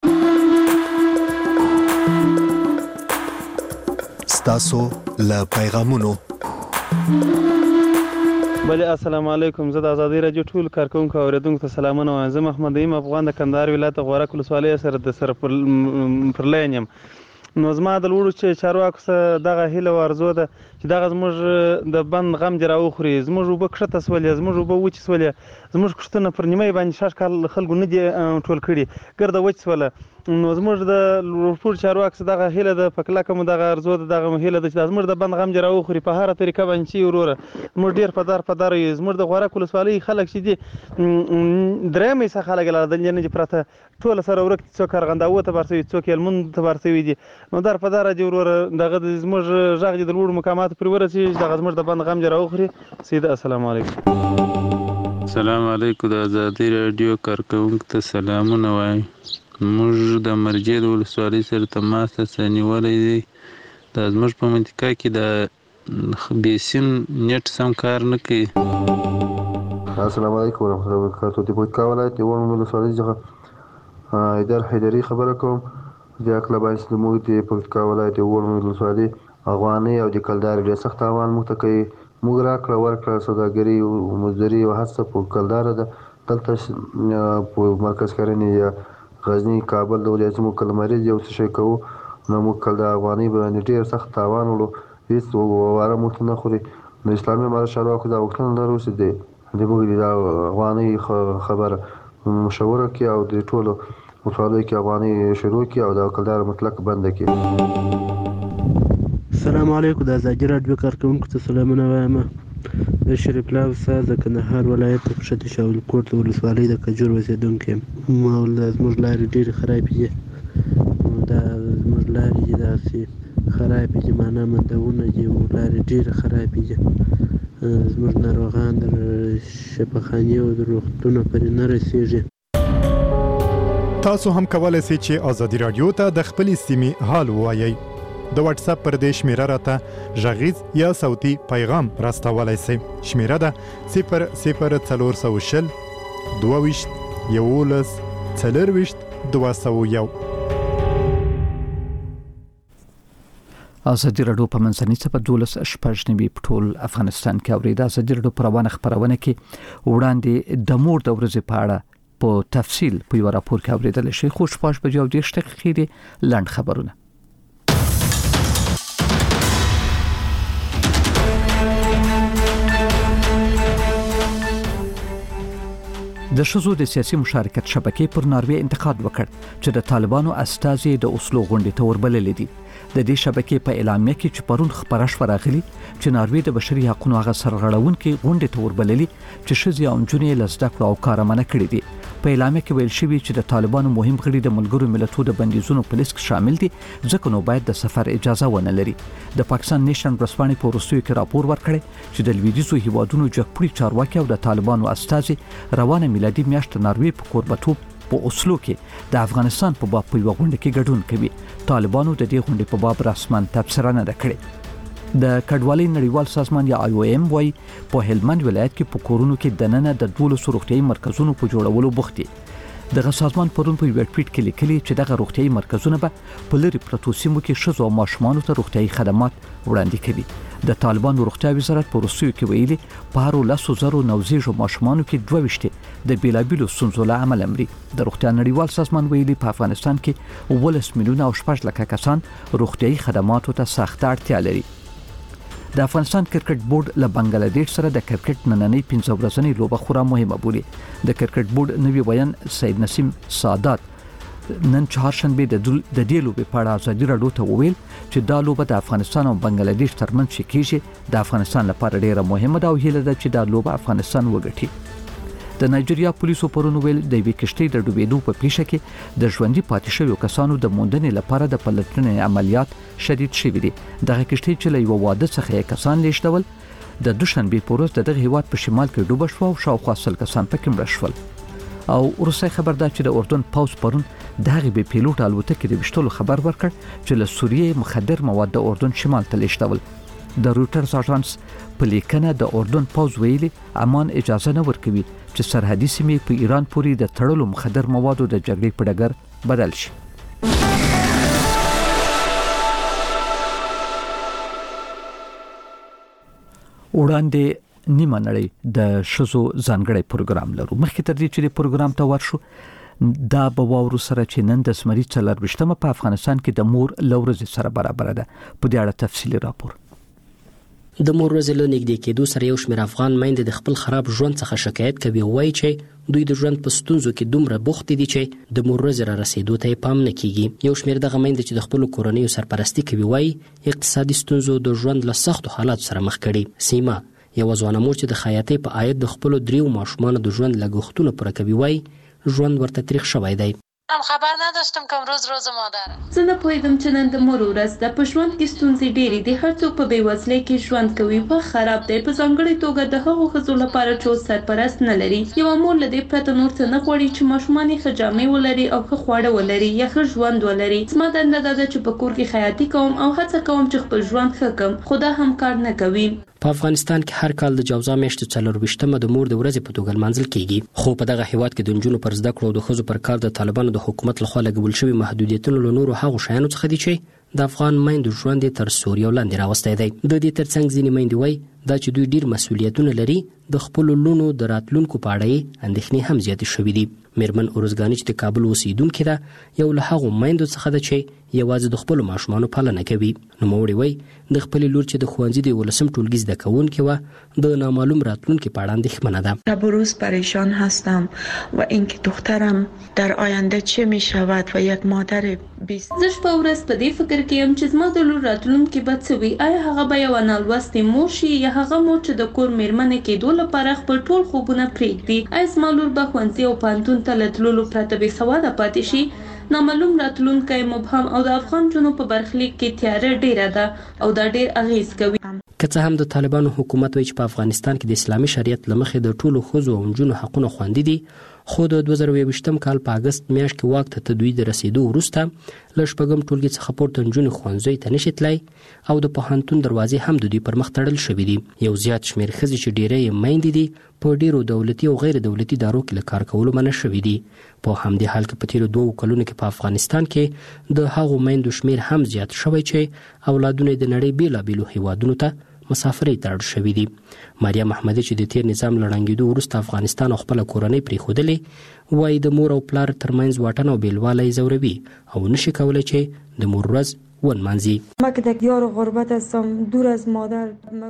S12: ستاسو له پیغامونو.
S13: بله السلام علیکم. زه د ازادي رادیو ټول کارکونکو او اوریدونکو ته سلامونه وایم. زه محمد ایم افغان د کندهار ولایت غورک ولسوالۍ سره د سره پر لاین یم. نو زما د لوړو چې چارواکو سره دغه هیله او ارزو ده چې دغه زموږ د بند غم دې راوخوري. زموږ اوبه کښته سولې، زموږ اوبه وچې سولې، زموږ کښتونه پر نیمه باندې شاش کال خلکو نه دي ټول کړي، ګرده وچ سوله. نو زموږ د لوړپوړ چارواکو سره دغه هیله ده، په کلکه مو دغه ارزو ده، دغه هیله ده چې زموږ د بند غم دې راوخوري په هره طریقه باندې چې وروره. زموږ ډېر په دار په دار یو. زموږ د غورک ولسوالۍ خلک چې دي درېیمې څخه خلک لا د نه دي پرته ټول سره ورک څوک ارغنداو ته ورسوي، څوک هلمند ته ورسوي دي. نو در په دار دې وروره دغه زموږ غږ د لوړو مقاماتو پورې ورسېږي، دغه زموږ د بند غم دې راوخوري. سیده السلام علیکم.
S24: السلام علیکم. د ازادي رادیو کارکونکو ته سلامونه وایم. موږ د مرجې د ولسوالۍ سره تماس نیولی دی. دا زموږ په منطقه کې د بیسین نیټ سم کار نه کوي.
S25: السلام علیکم ورحمۃ اللہ وبرکاتہ. د پکتیکا ولایت د ولسوالۍ ولسوالۍ څخه ایدر حیدري خبره کوم. د اکله باندې د موږ د پکتیکا ولایت د ولسوالۍ افغاني او د کلدار ډېر سخت تاوان موږ ته کوي. موږ راکړه ورکړه سوداګري او مزدوري او هڅه په کلدار ده. دلته په مرکز کرنې یا غزنی کابل د ولایتونو کلمریز یو څه شي کوو، نو موږ کله افغاني باندې ډېر سخت تاوان وړو، هېڅ واره موږ نه خوري. نو اسلامي امارت چارواکو دا غوښتنه لرو چې د د موږ د افغاني خبره مشوره کړي او د ټولو ولسوالیو کې افغاني شروع کړي او د کلدار مطلق بند کړي.
S26: السلام علیکم. د ازادي رادیو کارکونکو ته سلامونه وایم. د شریف الله استاد د کندهار ولایت د کښتې شاول کوټ ولسوالۍ د کجور اوسېدونکی یم. زموږ لارې ډېرې خرابې دي. دا زموږ لارې دي داسې خرابې دي، معنا مندونه دي، لارې ډېرې خرابې دي. زموږ ناروغان د شفاخانې او د روغتونه پرې نه رسېږي.
S14: تاسو هم کولای شئ چې ازادي رادیو ته د خپلې سیمې حال ووایئ. د واتس اپ پر دې شمیره راته غږیز یا صوتي پیغام راستولی شئ. شمیره ده صفر صفر څلور سوه شل دوه ویشت یولس څلرويشت دوه سوه یو.
S1: ازادي راډیو په منځنۍ صفحه دولس شپږ نوي په ټول افغانستان کې اوریدا. ازادي راډیو پر روانه خبرونه کې وړاندې د مور د ورځې په اړه په تفصیل په یو راپور کې اوریدل شي. خو شپږ بجې او دېرش دقیقې دي لاند خبرونه. د ښځو د سیاسي مشارکت شبکې پر ناروې انتقاد وکړ چې د طالبانو استازي د اوسلو غونډې ته وربللې دي. د دې شبکې په اعلامیه کې چې پرون خبره شوه راغلي چې ناروې د بشري حقوقو هغه سرغړونکي غونډې ته وربللي چې ښځې او نجونې له زده کړو او کاره منع کړي دي. په اعلامیه کې ویل شوی چې د طالبانو مهم غړي د ملګرو ملتونو د بندیزونو په لیست کې شامل دي، ځکه نو باید د سفر اجازه ونه لري. د پاکستان نیشن ورځپاڼې په وروستیو کې راپور ورکړی چې د لویدیځو هیوادونو جګپوړي چارواکي او د طالبانو استازي روانه میلادي میاشت ناروې په کوربتوب په اوسلو کې د افغانستان په باب په غونډه کې ګډون کوي. طالبانو د دې غونډې په باب رسماً تبصره نه کړې. د کډوالۍ نړیوال سازمان یا آی او ایم وايي په هلمند ولایت کې په کورونو کې دننه د دولسو روغتيایي مرکزونو په جوړولو بوخت دي. دغه سازمان پرون په یو ټویټ کې لیکلي چې دغه روغتيایي مرکزونه به په لری پروتو سیمو کې ښځو او ماشومانو ته روغتيایي خدمات وړاندې کوي. د طالبانو روغتیا وزارت په روسیو کې ویلي په هر لاسو زرو نوزیږو ماشومانو کې دوه وشته د بیلابیلو ستونزو له امله مري. د روغتیا نړیوال سازمان ویلي په افغانستان کې ولس میلیونه او شپږ لکه کسان روغتيایي خدماتو ته سخت اړتیا لري. د افغانستان کرکټ بورډ له بنگلاديش سره د کرکټ نننۍ پنځه ورځنۍ لوبه خورا مهمه بولي. د کرکټ بورډ نوی بیان سید نسیم سادات نن چهارشنبه د دې لوبې په اړه ازادي راډیو ته وویل چې دا لوبه د افغانستان او بنگلاديش ترمنځ کیږي. د افغانستان لپاره ډیره مهمه ده او هیله ده چې دا لوبه افغانستان وګټي. د نایجیریا پولیسو پرون ویل د وی کشتۍ د ډوبېدو په پیښه کې د ژوندۍ پاتې شویو کسانو د موندنې لپاره د پلټنې عملیات شدید شوي دي. دغه کشتۍ چې له یو واده څخه کسان لیږدول د دوشنبه په ورځ د دغه هیواد په شمال کې ډوبه شو او شاوخوا سل کسان پکې مړه شول. او روسي خبر دا چې د اردن پاوز پرون دغه به پیلوټ الوتکې د وشتلو خبر ورکړ چې له سوریې مخدر مواد د اردن شمال ته لیږدول. د رويټرز اژانس په لیکنه د اردن پاوز ویلي امان اجازه نه ورکوي چې سرحدي سیمې په ایران پورې د تړلو مخدر موادو د جګړې په ډګر بدل شي. وړاندې نیمه نړۍ د ښځو ځانګړی پروګرام لرو. مخکې تر دې چې د پروګرام ته ورشو دا به واورو سره چې نن د زمري څلرویشتمه په افغانستان کې د مور لورځ سره برابر ده. په دې اړه تفصیلي راپور.
S3: د مور ورځې له نږدې کېدو سره یو شمېر افغان میندې د خپل خراب ژوند څخه شکایت کوي او وایي چې دوی د ژوند په ستونزو کې دومره بوخت دي چې د مور ورځې را رسېدو ته یې پام نه کیږي. یو شمېر دغه میندې چې د خپلو کورنیو سرپرستي کوي وایي اقتصادي ستونزو د ژوند له سختو حالاتو سره مخ کړي. سیمه یوه ځوانه مور چې د خیاطۍ په عاید د خپلو دریو ماشومانو د ژوند لګښتونه پوره کوي وایي ژوند ورته تریخ شوی دی.
S4: من خبر نداشتم که امروز روز مادره.
S5: زه نه پوهیدم چې نن د مور ورځ ده. په ژوند کې ستونزې ډېرې دي. هر څوک په بېوزلۍ کې ژوند کوي. وخت خراب دی. په ځانګړې توګه د هغو ښځو لپاره چې اوس سرپرست نه لري. یوه مور له دې پرته نور څه نه غواړي چې ماشومان یې ښه جامې ولري او ښه خواړه ولري یا ښه ژوند ولري. زما دنده دا ده چې په کور کې خیاطي کوم او هڅه کوم چې خپل ژوند ښه کړم، خو دا هم کار نه کوي.
S3: په افغانستان کې هر کال د جوزا میاشتې څلرویشتمه د مور د ورځې په توګه لمانځل کیږي. خو په دغه هیواد کې د نجونو پر زده کړو او د ښځو پر کار د طالبانو د حکومت لخوا لګول شوي محدودیتونه له نورو هغو شیانو څخه دي چې د افغان میندو ژوند یې تر سوریو لاندې راوستی دی. د دې ترڅنګ ځینې میندې وایي دا چې دوی ډیر مسؤلیتونه لري د خپلو لونو د راتلونکو په اړه یې اندېښنې هم زیاتې شوي دي. میرمن ارزګاني چې د کابل اوسیدونکې ده یو له هغو میندو څخه ده چې یوازې د خپلو ماشومانو پالنه کوي. نوموړې وایي د خپلې لور چې د ښوونځي د یولسم ټولګي زده کوونکې وه د نامعلوم راتلونکي په اړه اندېښمنه ده.
S8: شب و روز پریشان هستم و اینکه دخترم در آینده چه می شود و یک مادر بیست.
S5: زه شپه ورځ په دې فکر کې یم چې زما د لور راتلونکي به څه وي. آیا هغه به یوه نالوستې مور شي یا هغه مور چې د کور میرمنې کېدو لپاره خپل ټول خوبونه پرېږدي؟ آیا زما لور به ښوونځي او پوهنتون ته له تللو پرته بې سواده پاتې شي؟ نامعلوم راتلونکی مبهم او د افغان جنوب په برخلیک کې تیاره ډیره ده او دا ډیر اغیز کوي.
S3: که څه هم د طالبانو حکومت وایي چې په افغانستان کې د اسلامي شریعت لمخې د ټولو ښځو او نجونو حقونه خوندي دي، خو د دوه زره یوویشتم کال په اګست میاشت کې واک ته تدوی د رسیدو وروسته له شپږم ټولګي څخه پورته نجونې ښوونځیو ته نشي تللی او د پوهنتون دروازې هم د دوی پر مخ تړل شوي دي. یو زیات شمېر ښځې چې ډېری یې میندې دي په ډېرو دولتي او غیر دولتي ادارو کې له کار کولو منع شوي دي. په همدې حال کې په تیرو دوو کلونو کې په افغانستان کې د هغو میندو شمېر هم زیات شوی چې اولادونه یې د نړۍ بېلابېلو هیوادونو ته مسافرۍ ته اړ شوي دي. مریم احمدي چې د تیر نظام له ړنګېدو وروسته افغانستان او خپله کورنۍ پرېښودلې، وایي د مور او پلار ترمنځ واټن او بېلوالی ځوروي او نشي کولی چې د مور ورځ ونمانځي.
S2: ما که در دیار غربت هستم، دور از مادر.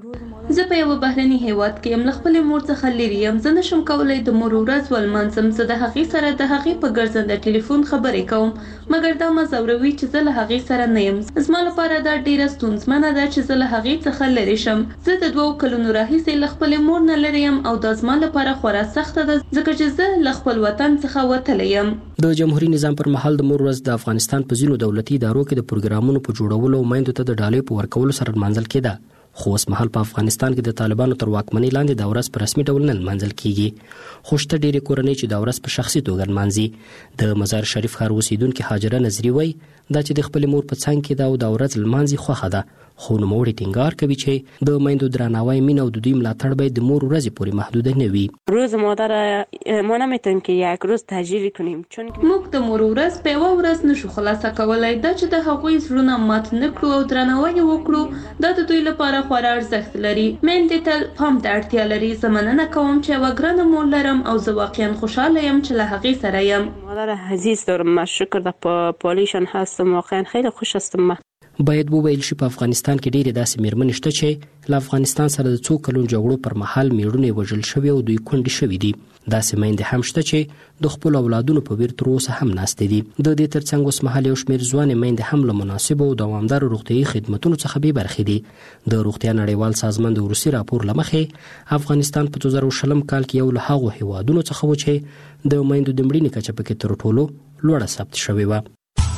S5: زه په یو بهرني هیواد کې یم، له خپلې مور څخه لرې یم. زه نشم کولی د مور ورځ ولمانځم. زه د هغې سره د هغې په ګرځنده ټلیفون خبرې کوم، مګر دا ما ځوروي چې زه له هغې سره نه یم. زما لپاره دا ډېره ستونزمنه ده چې زه له هغې څخه لرې شم. زه د دوو کلونو راهیسې له خپلې مور نه لرې یم او دا زما لپاره خورا سخته ده، ځکه چې زه له خپل وطن څخه وتلی یم.
S3: د جمهوریت نظام پر مهال د مور ورځ د افغانستان په ځینو دولتي ادارو کې د پروګرامونو په جوړولو او میندو ته د ډالۍ په ورکولو سره لمانځل کېده، خو اوس مهال په افغانستان کې د طالبانو تر واکمنۍ لاندې دا ورځ په رسمي ډول نه لمانځل کېږي. خو شته ډېرې کورنۍ چې دا ورځ په شخصي توګه لمانځي. د مزار شریف ښار اوسیدونکې هاجره نظري وایي دا چې د خپلې مور په څنګ کې ده او دا ورځ لمانځي خوښه ده، خو نوموړی ټینګار کوي چې د میندو درناوی، مینه او د دوی ملاتړ باید د مور ورځې پورې محدوده نه وي.
S2: روز مادر ما نمیتونیم که یک روز تجربه کنیم، چون
S5: موږ د مور ورځ په یوه ورځ نشو خلاصه کولی. دا چې د هغوی زړونه مات نه کړو او درناوی یې وکړو، دا د دوی لپاره خورا ارزښت لري. میندې تل پام ته اړتیا لري. زه مننه کوم چې یوه ګرانه مور لرم او زه واقعا خوشحاله یم چې له هغې سره یم.
S2: مادر عزیز دارم، شکر در پالیشان هستم، واقعا خیلی خوش هستم.
S3: باید وویل شي په افغانستان کې ډېرې داسې میرمنې شته چې له افغانستان سره د څو کلونو جګړو پر مهال میړونه یې وژل شوي او دوی کونډې شوي دي. داسې میندې هم شته چې د خپلو اولادونو په ویر تر اوسه هم ناستې دي. د دې ترڅنګ اوس مهال یو شمېر ځوانې میندې هم له مناسبو او دوامدارو روغتیایي خدمتونو څخه بې برخې دي. د روغتیا نړیوال سازمان د وروستي راپور له مخې افغانستان په دوه زره شلم کال کې یو له هغو هیوادونو څخه و چې د میندو د مړینې کچه پکې تر ټولو لوړه ثبت شوې وه.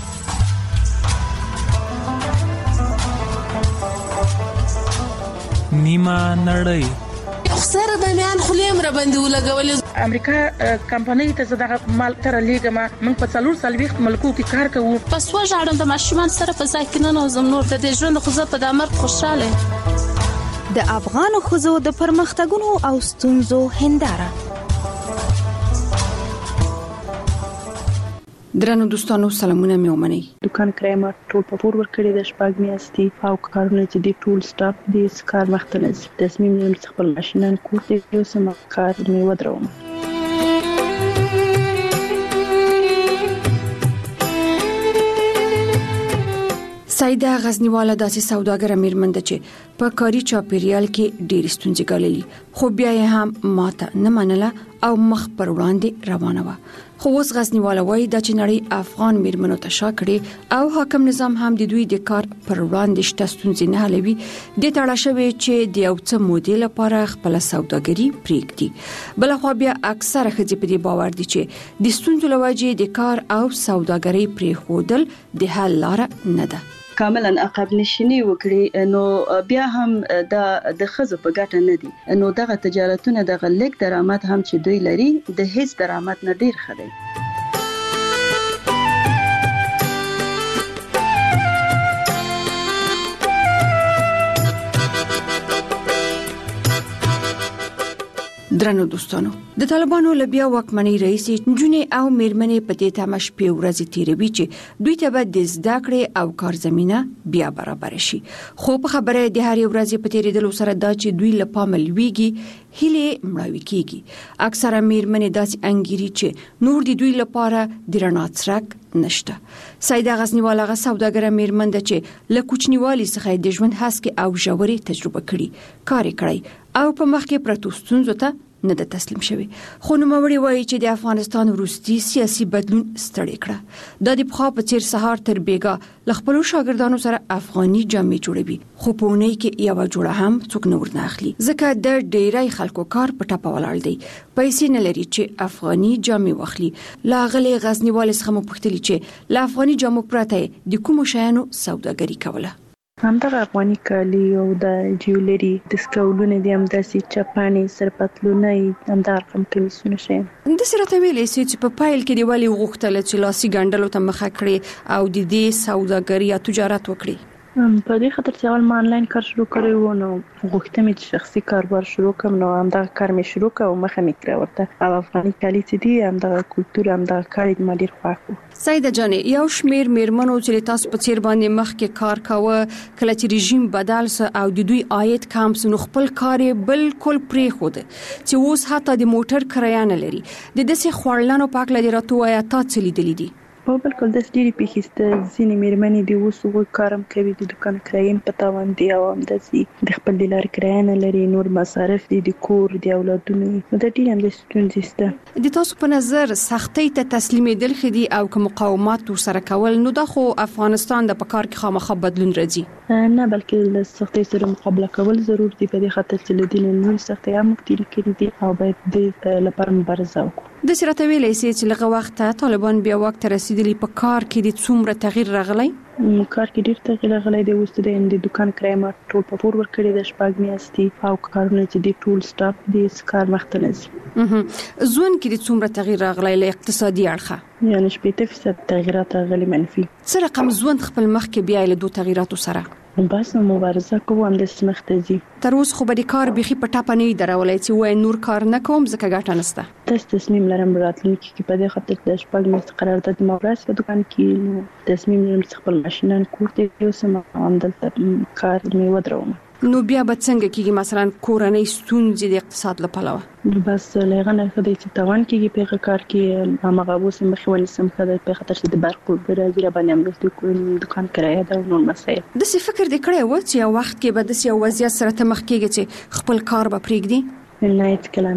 S10: نیمه نړۍ
S11: خسر د میان خلیم را باندې ولګولې.
S17: امریکا کمپنۍ ته زه دغه مال تر لیږم. موږ په څلور څلوېښت ملکو کې کار کوو.
S11: پس وژاړم د ماشومان سره په ځای کې نه نوځم. نور د دې ژوند خو زه په دې مرګ خوشحاله.
S19: د افغانو ښځو د پرمختګونو او ستونزو هنداره.
S20: درنو دوستانو سلامونه مې ومنئ.
S17: دکان کرایه ما ټول په پور ورکړي د شپږ میاشتې او کارونه چې دی ټول سټاپ دی کار مخته نه ځي. تصمیم نیولم چې خپل ماشینان کور ته یوسم، کار مې ودروم.
S20: سایده غزنیواله داسې سوداګره میرمن ده چې په کاري چاپیریال کې ډېرې ستونزې ګاللې، خو بیا یې هم ماته نه منله او مخ پر وړاندې روانه وه. خو اوس غزنیواله وایي دا چې نړۍ افغان میرمنو ته شا کړې او حاکم نظام هم د دوی د کار پر وړاندې شته ستونزې نه حلوي. دې ته اړه شوې چې د یو څه مودې لپاره خپله سوداګري پرېږدي. بلخوا بیا اکثره ښځې په دې باور دي چې د ستونزو له وجې د کار او سوداګرۍ پرېښودل د حل لاره نه ده.
S27: کاملا عقب نشینی وکړي نو بیا هم دا د ښځو په ګټه نه دي. نو دغه تجارتونه دغه لیک درآمد هم چې دوی لري د هیڅ درآمد نه ډیر ښه دی.
S20: درنو دوستانو، د طالبانو له بیا واکمنۍ رئیسې نجونې او میرمنې په دې تمه شپې ورځې تېروي چې دوی ته به د زده کړې او کار زمینه بیا برابر شي. خو په خبره د هرې ورځې په تېرېدلو سره دا چې دوی له پامه لویږي، هیلې مړاوې کېږي. اکثره میرمنې داسې انګیري چې نور د دوی لپاره د رڼا څرک نشته. سایده غزنیواله هغه سوداګره میرمن ده چې له کوچنیوالي څخه د ژوند هسکې او ژورې تجربه کړي، کار یې کړی او په مخ کې پرتو ستونزو ته نه ده تسلیم شوی. خو نوموړی وایي چې د افغانستان وروستي سیاسي بدلون ستړی کړه. دا د پخوا په څیر سهار تر بیګا له خپلو شاګردانو سره افغاني جامې جوړوي، خو په اونۍ کې یوه جوړه هم څوک نه ورنه اخلي، ځکه د ډیری خلکو کار په ټپه ولاړ دی. پیسې نه لري چې افغاني جامې واخلي. له هغې غزنیوالې څخه مو پوښتلي چې له افغاني جامو پرته د کومو شیانو سوداګري کوله.
S17: همدغه افغاني کالي او د جیولري د سکولونه دي، هم داسې چپانې سرپتلونه همدغه رقم کمیسونه شي.
S20: د سره ویلې چې په پایل کې دی ولی وغوښتل چې لاسي ګڼډلو ته مخه کړي او د دې سوداګري یا تجارت وکړي.
S17: په دې خاطر چې اول ما آنلاین کار شروع کړی و، نو غوښتم چې شخصي کاروبار شروع کړم، نو همدغه کار مې شروع کړ او مخه مې کړه ورته. او افغاني کالي چې دي همدغه کلتور همدغه کار دې ما ډېر خوښ و.
S20: سیده جانې، یو شمیر میرمنو چې تاسو په څیر باندې مخکې کار کاوه، کله چې رژیم بدل سه او د دوی عاید کم سه، نو خپل کار بالکل پرېښود چې اوس حتی د موټر کرایه نه لري. د داسې خوړلنو په هکله دې راته ووایه، تا څه لیدلي دي؟
S17: په بالکل داسې ډېرې پیښې شته. ځینې مېرمنې دي اوس هغوی کار هم کوي، د دوکان کرایه هم په تاوان دي او همداسې د خپل د لارې کرایه نه لري، نور مصارف دي، د کور د اولادونو، نو دا ډېرې همداسې ستونزې شته.
S20: د تاسو په نظر سختۍ ته تسلیمېدل ښه دي او که مقاومت ورسره کول، نو دا خو افغانستان د په کار کې خامخا بدلون راځي؟
S17: نه، بلکې له سختۍ سره مقابله کول ضرور دي، په دې خاطر چې له دې نه نورې سختۍ هم موږ تېرې کړي دي او باید دې لپاره مبارزه وکړو.
S20: د سره ویلې چې چې لږه وخت طالبان بیا واک ته رسیدلی، په کار کې د څومره تغییر راغلی؟
S17: کار کې ډېر تغییر راغلی دی. اوس د دوکان کرایه ما ټول په پور ورکړې ده، شپږ میاشتې، او کارونه چې دي ټول سټاپ دي، کار مخته نه ځي.
S20: ژوند کې د څومره تغییر راغلی له اقتصادي اړخه؟
S17: یعنې شپېته فیصد تغییرات راغلي منفي.
S20: څه رقم ژوند خپل مخکې بیا له دوه تغییراتو سره؟
S17: بس نو مبارزه کوو، همداسې مخته ځي.
S20: تر اوسه خو به د کار بیخي په ټاپه نه وي درولی چې وایي نور کار نه کوم ځکه ګټه نشته.
S17: داسې تصمیم لرم راتلونکي کې په دې خاطر د شپږ میاشتې قرارداد ما ورسې په دوکان کې، نو تصمیم لرم چې خپل ماشینان کور ته یوسم او همدلته کار مې ودروم.
S20: نو بیا به څنګه کېږي مثلا کورنۍ ستونزې د اقتصاد له پلوه؟
S17: بس له هغه نه ښه دی چې تاوان کېږي په هغه کار کې، هماغه اوس مخې ونیسم ښه دی، په خاطر چې د برق اوبه راځي، راباندې همدلته کوم دوکان کرایه ده او نور مسایل.
S20: داسې فکر دې کړی و چې یو وخت کې به داسې یو وضعیت سره ته مخ کېږي چې خپل کار به پرېږدي؟
S17: نه، هېڅکله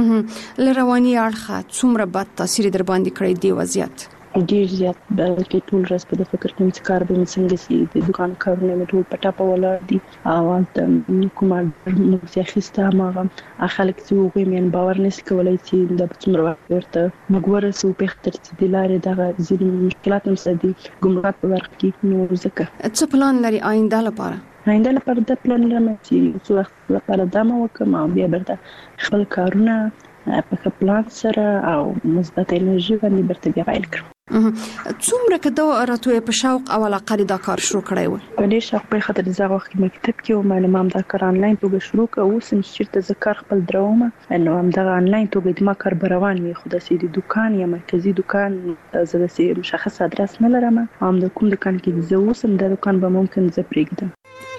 S17: نه.
S20: له رواني اړخه څومره بد تاثیر در باندې کړی دې وضعیت؟
S17: ډېر زیات، بلکې ټول ورځ په دې فکر کوم چې کار به مې څنګه شي، د دوکان کارونه مې ټول په ټاپه ولاړ دي او هلته کومه موږ اخیسته هماغه خلک چې هغوی مې باور نشي کولی چې دا به څومره وخت ورته موږ ورسو، په خاطر چې د لارې دغه ځینې مشکلات هم شته دي ګمرک په برخه کې. نو ځکه
S20: څه پلان لري آینده لپاره؟
S17: آینده لپاره دا پلان لرم چې څو وخت لپاره دمه وکړم او بیا بیرته خپل کارونه په ښه پلان سره او مثبت انرژي باندې بیرته بیا پیل کړم.
S20: څومره که دا راته په شوق او علاقه دا کار شروع کړی و؟
S17: په ډېر شوق، په خاطر چې هغه وخت مکتب کې وم، نو ما همدا کار آنلاین توګه شروع کړ. اوس هم چېرته زه کار خپل دروم، نو همدغه آنلاین توګه زما کار به روان وي، خو داسې د دوکان یا مرکزي دوکان زه داسې مشخص ادرس نه لرم. هم د کوم دوکان کې زه اوسم دا دوکان به ممکن زه پرېږدم.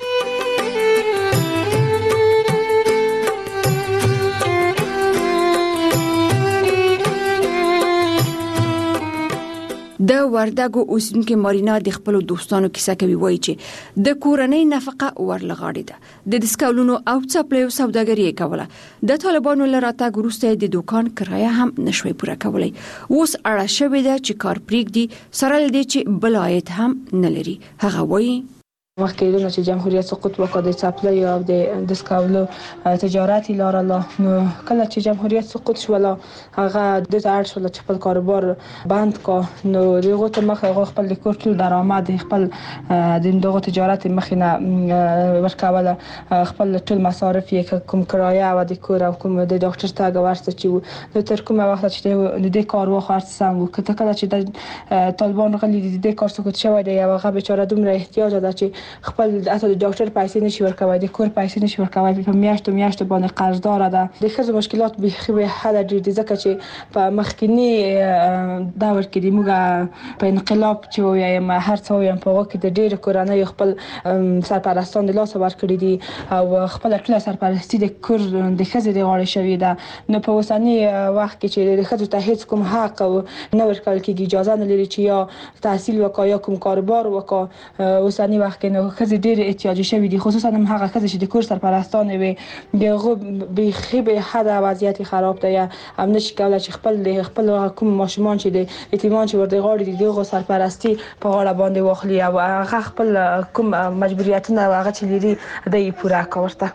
S20: د وردګو اوسیدونکو مارینا د خپل دوستانو کیسه کوي، وایي چې د کورنۍ نفقه ورلغاړې ده، د دسکولونو او څپلیو سوداګري کوله، د طالبانو له راتګ وروسته د دوکان کرایه هم نشوي پوره کولی. اوس اړه شوې ده چې کار پرېږدي، سره له دې چې بل عاید هم نه لري. هغه وایي
S6: وقتی دونه چې جمهوریت سقوط وکړ د چپلی او د دسکولو تجارت لاره، نو کله چې جمهوریت سقوط شو هغه د اړ شو چې خپل کاروبار بند کا، نو دغه ته مخ هغه خپل د کور ټول درآمد خپل د دغه تجارت مخینه ورکوله، خپل ټول مصارف یې کوم کرایه او د کور او کوم د ډاکټر تاګ ورسته چې د تر کومه وخت چې د دې کار وخت سم وکړه، کله چې د طالبان غلي د دې کار سقوط شوی دی، هغه بیچاره دومره احتیاج ده چې خپل اته د ډاکټر پیسې نشي ورکوي، د کور پیسې نشي ورکوي، په میاشتو میاشتو باندې قرضدار ده. د ښځو مشکلات به به حل ډېر دي، ځکه چې په مخکینی دور کې موږ په انقلاب چې وایم هر څه وایم په وخت د ډېر کورنۍ خپل سرپرستان د لاس ورکړي دي او خپل ټول سرپرستی د کور د ښځې د غاړې شوی ده. نو په اوسنی وخت کې چې د ښځو ته هیڅ کوم حق نه ورکول کېږي، اجازه نه لري چې یا تحصیل وکړي یا کوم کاروبار وکړي. اوسنی وخت کې خزې ډېر احتیاجي شوي دي، خصوصا هم هغه ښځې چې د کور سرپرستانې وي، د هغو بیخي به حده وضعیت خراب دی، هم نشي کولی چې خپل د خپل کوم ماشومان چې د یتیمان چې ورته غاړې دي دغه سرپرستی په غاړه باندې واخلي او هغه خپل کوم مجبوریتونه هغه چې لري د پوره کړي.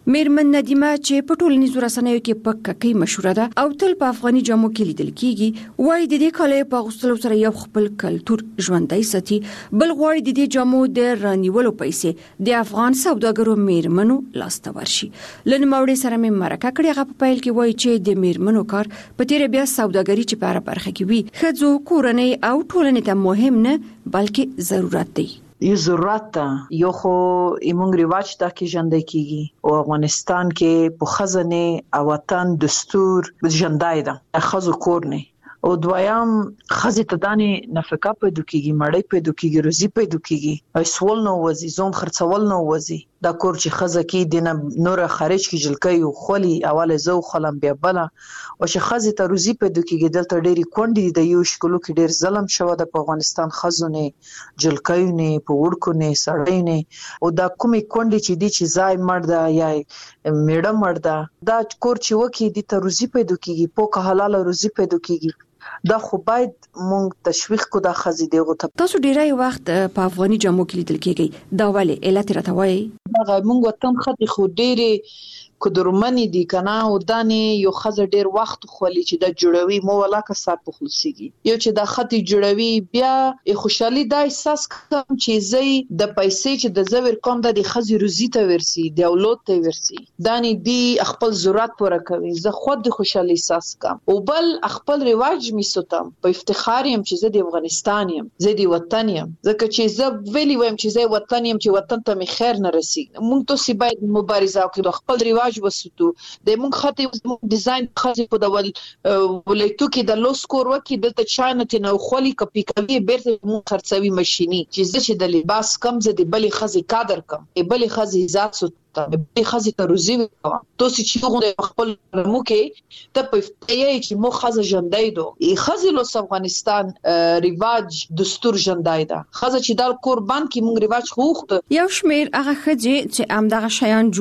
S20: میرمن ندیمه چې په ټولنیزو رسنیو کې په ککې مشهوره ده او تل په افغاني جامو کې لیدل کیږي، وایي د دې کالي په اغوستلو سره یو خپل کلتور ژوندی ساتي، بل غواړي د دې جامو د رانیولو پیسې د افغان سوداګرو میرمنو لاسته ورشي. له نوموړي سره مې مرکه کړې، هغه په پیل کې وایي چې د میرمنو کار په تیره بیا سوداګري چې په هره برخه کې وي ښځو کورنۍ او ټولنې ته مهم نه بلکې ضرورت دی.
S7: یو ضرورت ده، یو خو ایمونگ رواج دا کې ژوندی کیږي او افغانستان کې په خزانه او وطن دستور ژوندی ده، خزو کور نه او دویم خزې ته دانې نفقه پیدا کیږي، مړی پیدا کیږي، روزي پیدا کیږي، سوال نه وځي، زوم خرڅول نه وځي. دا کور چې خزه کې دینه نور خارج کې جلکې او خولي اوله زو خلم بیا بلا او چې خزې ته روزي پیدا کیږي. دلته ډېری کونډې د یو شکلو کې ډېر ظلم شوه د افغانستان خزونه جلکې نه په وړکو نه سړې نه او دا کومې کونډې چې دي چې ځای مرده یا میړه مرده دا کور چې وکی دي ته روزي پیدا کیږي، پوکه حلاله روزي پیدا کیږي. دا خو باید مونږ تشویق کو دا خزې دیغه ته.
S20: تاسو ډیری وخت په افغاني جامو کې لیدل کیږي، دا ولې علت راته وایي؟
S7: دا مونږ وطن خدي خو ډېری کدرمنی دی کنه او دانې یو خزه ډیر وخت خولي چې د جوړوي مو ولاکه صاحب خلاصيږي. یو چې د خطي جوړوي بیا خوشحالي دا احساس کوم چې زی د پیسې چې د زویر کوم د خزي روزي ته ورسي د اولاد ته ورسي دانې دی خپل ضرورت پوره کوي، زه خود د خوشحالي احساس کوم او بل خپل رواج می ستم په افتخار يم چې زه د افغانستان يم، زه د وطن يم، ځکه چې زه ویلی وایم چې زه وطن يم چې وطن ته می خیر نه رسي. مونږ ته سی باید مبارزه وکړو خپل رواج وسوتو د مونږ خاطر ډیزاین خاطر په ډول ولایتو کې د لوس کور وکي دلته چانه نه خولي کپی کوي بیرته مونږ خرڅوي ماشيني چې زه چې د لباس کم زه د بلی خزي قدر کم ای بلی خزي ذات سو به خزي ته روزي وکم تو چې غوډه خپل مو کې ته په فتیه چې مو خزه جندای دو ای خزي لو افغانستان رواج دستور جندای دا خزه چې د قربان کې مونږ رواج خوخت
S20: یو شمیر هغه خځې چې ام دغه شیان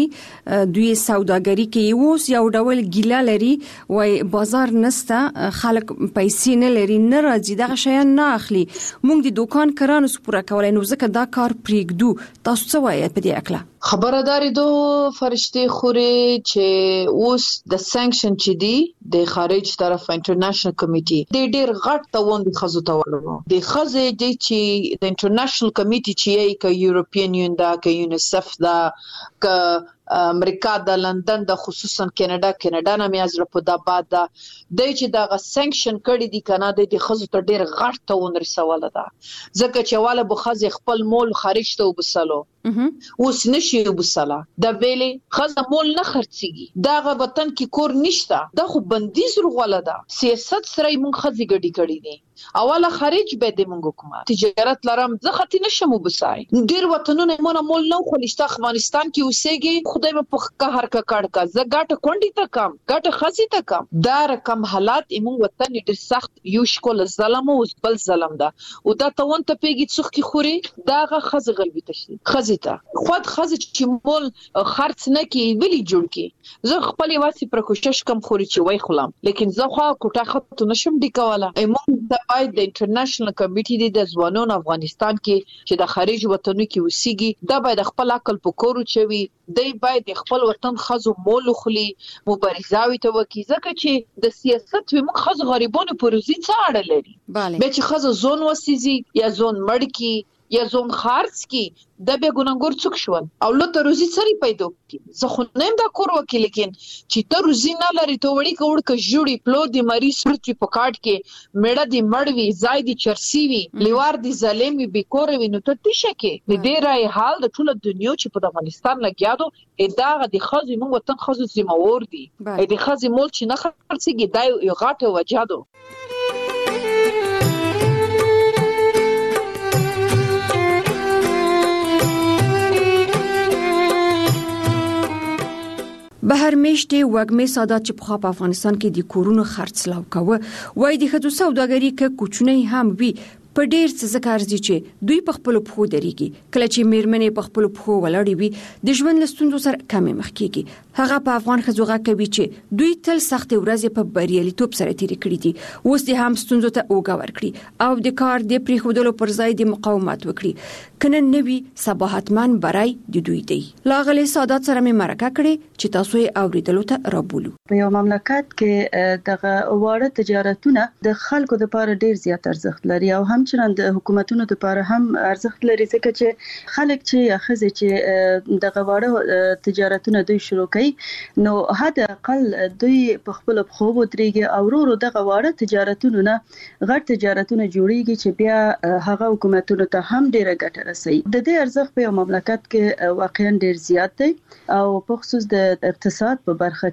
S20: جوړي دوی سوداګری کې اوس یو ډول ګیله لري وای بازار نسته خلک پیسې نه لري نه راځي دغه شیان نه اخلي مونږ د دکان کرانو سپوره کولای نو ځکه دا کار پریږدو تاسو څه وایي په دې اکلا
S7: خبرداري دو فرشتي خوري چې اوس د سانکشن چې دی د خارج طرف انټرنیشنل کمیټي د ډېر غټ توون د خزو تولو د خزې د چې د انټرنیشنل کمیټي چې ک یورپین یون دا ک یونیسف دا ک امریکا د لندن د خصوصا کینیډا کینیډا نه میازره په داباد دا د چې دا سانکشن کړي دي کنه د خزو ته ډېر غټ توون رسوله ده ځکه چې والا بخز خپل مول خارج ته وبسلو اوس نشي وبسلا دا ویلې خزه مول نه خرڅيږي دا غ وطن کې کور نشته دا خو بندیز رغواله ده سیاست سره مونږ خزي ګډي کړي دي اوله خارج به د مونږ حکومت تجارت لرم زه ختی نشم وبسای ډیر وطنونه مونږ مول نه خلشت افغانستان کې اوسېږي خدای په قهر کا کړ کا زه ګټه کونډي ته کم ګټه خزي ته کم دا رقم حالات مونږ وطن ډیر سخت یو شکل ظلم او بل ظلم ده او دا توون ته پیږي څوک کی خوري دا غ خزي غلبي تشي خزي خود خزه چې مول خرڅ نه کی ویلی جوړ کی زه خپل واسي پر کوشش کم خوري چې وای خلم لیکن زه خو کوټه خط نشم دی کوله ایمون د باید د انټرنیشنل کمیټي د ځوانانو افغانستان کې چې د خارج وطنو کې وسیږي دا باید خپل عقل په کورو چوي دی باید خپل وطن خزو مول خلی مبارزاوي ته وکي ځکه چې د سیاست و موږ خزو غریبانو پروزي څه اړه لري به چې خزو زون وسیږي یا زون مړ کی یا زون خارج کی د به ګونګور څوک شول او لته روزي سری پیدا کی زه خو نیم دا کور وکیل لیکن چې ته روزي نه لري ته وړي کوړ ک جوړي پلو دی مری سرچ په کاټ کې میړه دی مړوي زای دی چرسی وی لیوار دی ظالمي به کور وی نو ته تشه کې د دې راي حال د ټول دنیا چې په افغانستان لګیادو اداغه د خزي مونږ وطن خزو زموور دي د خزي مول چې نه خرڅيږي دای یو غاټه وجادو
S20: بهر میشتي وګمې سادات چې په افغانستان کې د کورونو خرڅلاو کوي وای د خځو سوداګري کې کوچنی هم وي په ډیر څه ذکر دي چې دوی په خپل پخو دريږي کله چې میرمنې په خپل پخو ولاړې وي د ژوند لستونزو سره کمې مخ کیږي هغه په افغان خزوغه کوي چې دوی تل سخت ورځې په بریالیتوب سره تیرې کړې دي اوس د هم ستونزو ته اوګه ورکړي او د کار د پریښودلو پر ځای د مقاومت وکړي کنه نوي سبا حتمان برای د دوی دی لاغلي سادات سره مې مرکه کړې چې تاسو یې اوریدلو ته رابولو
S27: په یو مملکت کې دغه واړه تجارتونه د خلکو لپاره ډیر زیات ارزښت لري او همچنان د حکومتونو لپاره هم ارزښت لري ځکه چې خلک چې اخزه چې دغه واړه تجارتونه دوی شروع کړي نو حد اقل دوی په خپل خو ودرېږي او ورو ورو دغه واړه تجارتونه نه غټ تجارتونه جوړيږي چې بیا هغه حکومتونو ته هم ډیره ګټه رسي د دې ارزښت په یو مملکت کې واقعا ډیر زیات دی او په خصوص د اقتصاد په برخه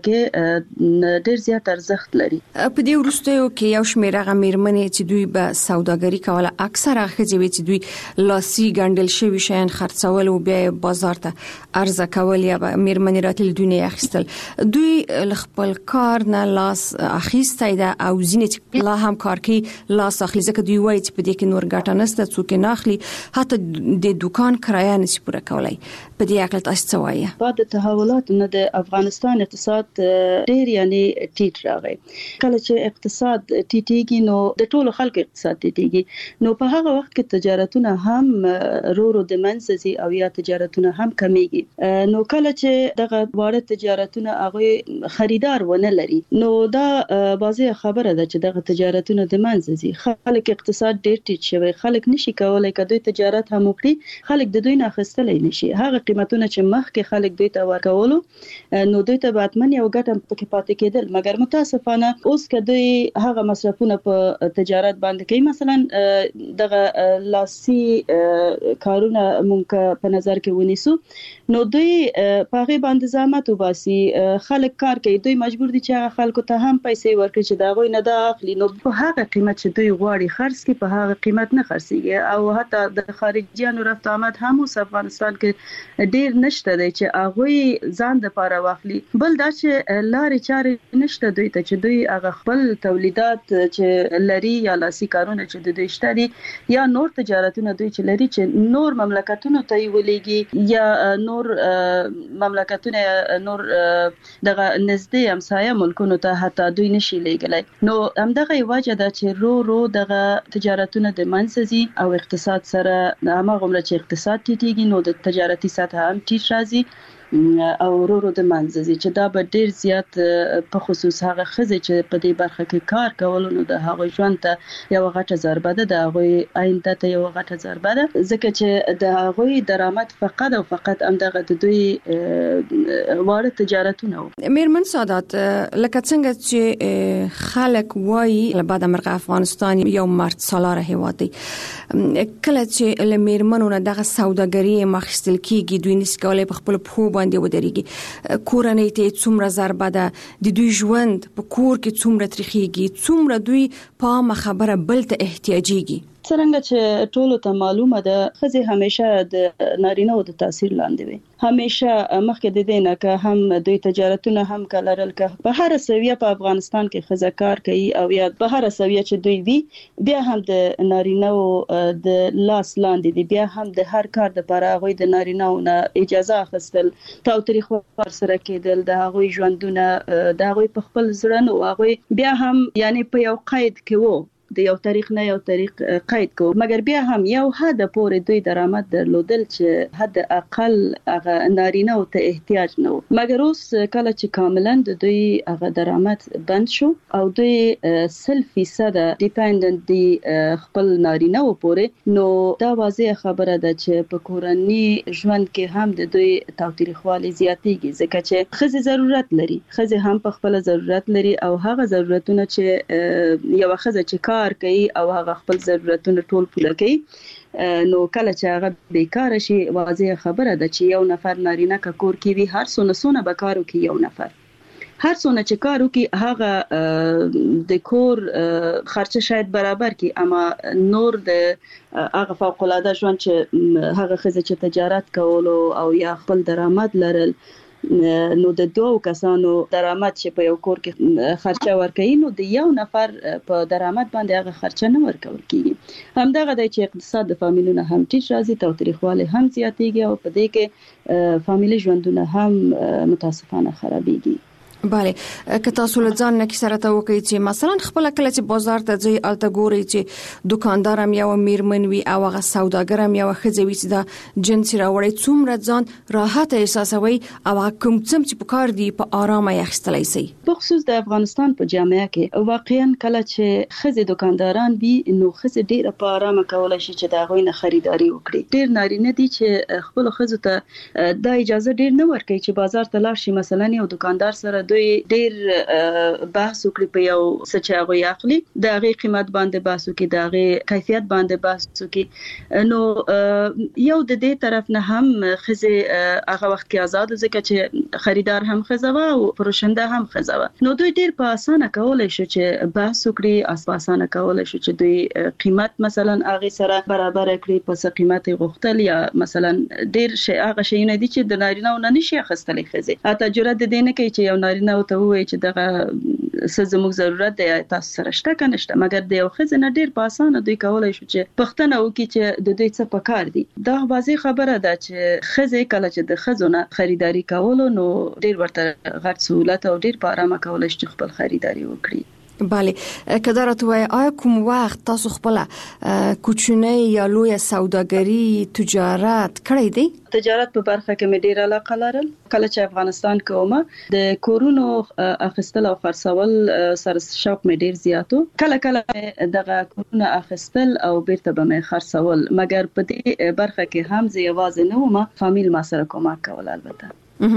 S27: کې ډیر زیات ارزښت لري
S20: په دې وروستیو کې یو شمېر هغه میرمنې چې دوی به سوداګري کوله اکثره ښځې چې دوی لاسي ګنډل شوي شیان خرڅول او بیا بازار ته عرضه کول یا میرمنې راتل دنیا اخیستل دوی خپل کار نه لاس اخیستی ده او ځینې لا هم کار کوي لاس اخلي ځکه دوی وایي چې په دې کې نور ګټه نشته څوک نه اخلي حتی د دکان کرایه نشي پوره کولای په دې اړه تاسو څه وایي
S27: بعد تحولات نه د افغانستان اقتصاد ډیر یعنی ټیټ راغی کله چې اقتصاد ټیټیږي نو د ټولو خلکو اقتصاد ټیټیږي نو په هغه وخت کې تجارتونه هم رورو د منځي او یا تجارتونه هم کمیږي نو کله چې دغه واړه تجارتونه هغه خریدار ونه لري نو دا بازي خبره ده چې دغه تجارتونه د منځي خلک اقتصاد ډیر ټیټ شوی خلک نشي کولای کدوې تجارت هم وکړي خلک د دوی نه اخیستلای نشي هغه قیمتونه چې مخکې خلک دوی ته ورکولو نو دوی ته باتمن یو ګټه پکې پاتې کېدل مګر متاسفانه اوس کدی هغه مصرفونه په تجارت باندې کوي مثلا دغه لاسي کارونه مونږ په نظر کې ونیسو نو دوی په هغه باندې زحمت وباسي خلک کار کوي دوی مجبور دي چې هغه خلکو ته هم پیسې ورکړي چې دا غوي نه دا اخلي نو په هغه قیمت چې دوی غواړي خرڅ کوي په هغه قیمت نه خرڅيږي او حتی د خارجيانو رفت آمد هم اوس افغانستان کې ډیر نشته دی چې هغه ځان د پاره واخلي بل دا چې لارې چارې نشته دوی ته چې دوی هغه خپل تولیدات چې لري یا لاسي کارونه چې د دوی شته دي یا نور تجارتونه دوی چې لري چې نور مملکتونو ته ویلېږي یا نور مملکتونه نور دغه نږدې همسایه ملکونو ته حتی دوی نشي لېږلای نو همدغه وجه ده چې رو رو دغه تجارتونه د منځي او اقتصاد سره هغه عمره چې اقتصاد ټیټیږي نو د تجارتي سطح هم ټیټ راځي او ورو د منځي چې دا به ډیر زیات په خصوص هغه خزه چې په دې برخه کې کار کول نو د هغه ژوند ته یو غټه ضربه ده د هغه آینده ته یو غټه ضربه ده ځکه چې د هغه درآمد فقط او فقط همدغه د دوی واړه تجارتونه
S20: میرمن سادات لکه څنګه چې خلک وایي لبعد مرغ افغانستان یو مرد سالار هیواد دی کله چې لمیرمنو نه دغه سوداګري مخستل کیږي دوی نس کولای په خپل په باندې ودرېږي کورنۍ ته څومره ضربه ده د دوی ژوند په کور کې څومره تریخيږي څومره دوی په خبره بل ته احتیاجيږي
S27: څنګه چې ټولو ته معلومه ده خزه همیشه د نارینه او د تاثیر لاندې وي همیشه مخکې د دې نه که هم دوی تجارتونه هم کلرل که په هر سویه په افغانستان کې خزه کار کوي او یا په هر سویه چې دوی وي بیا هم د نارینه او د لاس لاندې دي بیا هم د هر کار د لپاره غوي د نارینه او نه اجازه اخیستل تاوتریخ ور سره کېدل د هغوی ژوندونه د هغوی په خپل ځړن او هغوی بیا هم یعنی په یو قید کې وو د یو تاریخ نه یو تاریخ قید کو مګر بیا هم یو حد پورې دوی درآمد درلودل چې حد اقل هغه نارینه او ته احتیاج نه و مګر اوس کله چې کاملا د دوی هغه درآمد بند شو او دوی سل فیصد ډیپندنت دي خپل نارینه او پورې نو دا واضح خبره ده چې په کورنۍ ژوند کې هم د دوی تاوتریخوالي زیاتېږي ځکه چې خزه ضرورت لري خزه هم په خپل ضرورت لري او هغه ضرورتونه چې یو خزه چې کار کوي او هغه خپل ضرورتونه ټول پوره کوي نو کله چې هغه بیکار شي واضح خبره ده چې یو نفر نارینه کا کور کې وي هر څونه څونه به کارو کې یو نفر هر څونه چې کارو کې هغه د کور خرچه شاید برابر کی اما نور د هغه فوق العاده ژوند چې هغه خزه چې تجارت کول او یا خپل درآمد لرل نو د دوه کسانو درآمد چې په یو کور کې خرچه ورکوي نو د یو نفر په درآمد باندې هغه خرچه نه ورکول کیږي. همدغه د چې اقتصاد د فامیلونو هم ټیټ راځي، تاوتریخواله هم زیاتېږي او په دې کې فامیلي ژوندونه هم متاسفانه خرابېږي.
S20: bale که تاسو له ځان نه سره ته وکړئ چې مثلا خپل کله چې بازار ته ځي الته ګوري چې دکاندار هم یو میرمن وي او هغه سوداګر هم یو خځوي چې دا جنس راوړي څومره ځان راحت احساسوي او کوم څم چې په کار دی په آرامه یخستلای شي.
S27: په خصوص د افغانستان په جامعه کې واقعا کله چې خځې دکانداران وي نو خځې ډیره په آرامه کولای شي چې دا غوینه خریداري وکړي. ډیر نارینه دي چې خپل خځو ته د اجازه ډیر نه ورکوي چې بازار ته لاړ شي، مثلا یو دکاندار سره دوی ډیر بحث وکړي په یو څه چې هغه اخلي د هغه قیمت باندې بحث وکړي، د هغه کیفیت باندې بحث وکړي. نو یو د دې طرف نه هم خځې هغه وخت کې آزاد ځکه چې خریدار هم خځه او فروشنده هم خځه، نو دوی ډیر په اسانه کولای شي چې بحث وکړي، اساسانه کولای شي چې دوی قیمت مثلا هغه سره برابر کړي په څه قیمت غوښتل، یا مثلا ډیر شي هغه شي نه دي چې د نارینه نه نشي اخیستلی خځه. اته جرأت د دې نه کوي چې یو نارینه ته وایي چې دغه څه زموږ ضرورت دی تاسو سره شته کنه شته، مګر د یو خځې نه ډیر په اسانه دوی کولای شي چې پښتنه وکړي چې د دوی څه پکار دي. دا واضح خبره ده چې خځې کله چې د خځو نه خریداري کول نو ډیر ورته غټ سہولت او ډیر په آرامه کولای شي خپل خریداري وکړي.
S20: bale کدار ته وای آیا کوم وخت تاسو خپل کوچنی یا لوی سوداګری تجارت کړی دی؟
S27: تجارت په برخه کې مې ډیر علاقه لرل. کله چې افغانستان کې ومه د کورونو اخیستل او خرڅول سره شوق مې ډیر زیاتو. کله کله دغه کورونه اخیستل او بیرته به مې خرڅول، مګر په دې برخه کې هم زه یوازې نه ومه، فامیل ما سره کومک کول. البته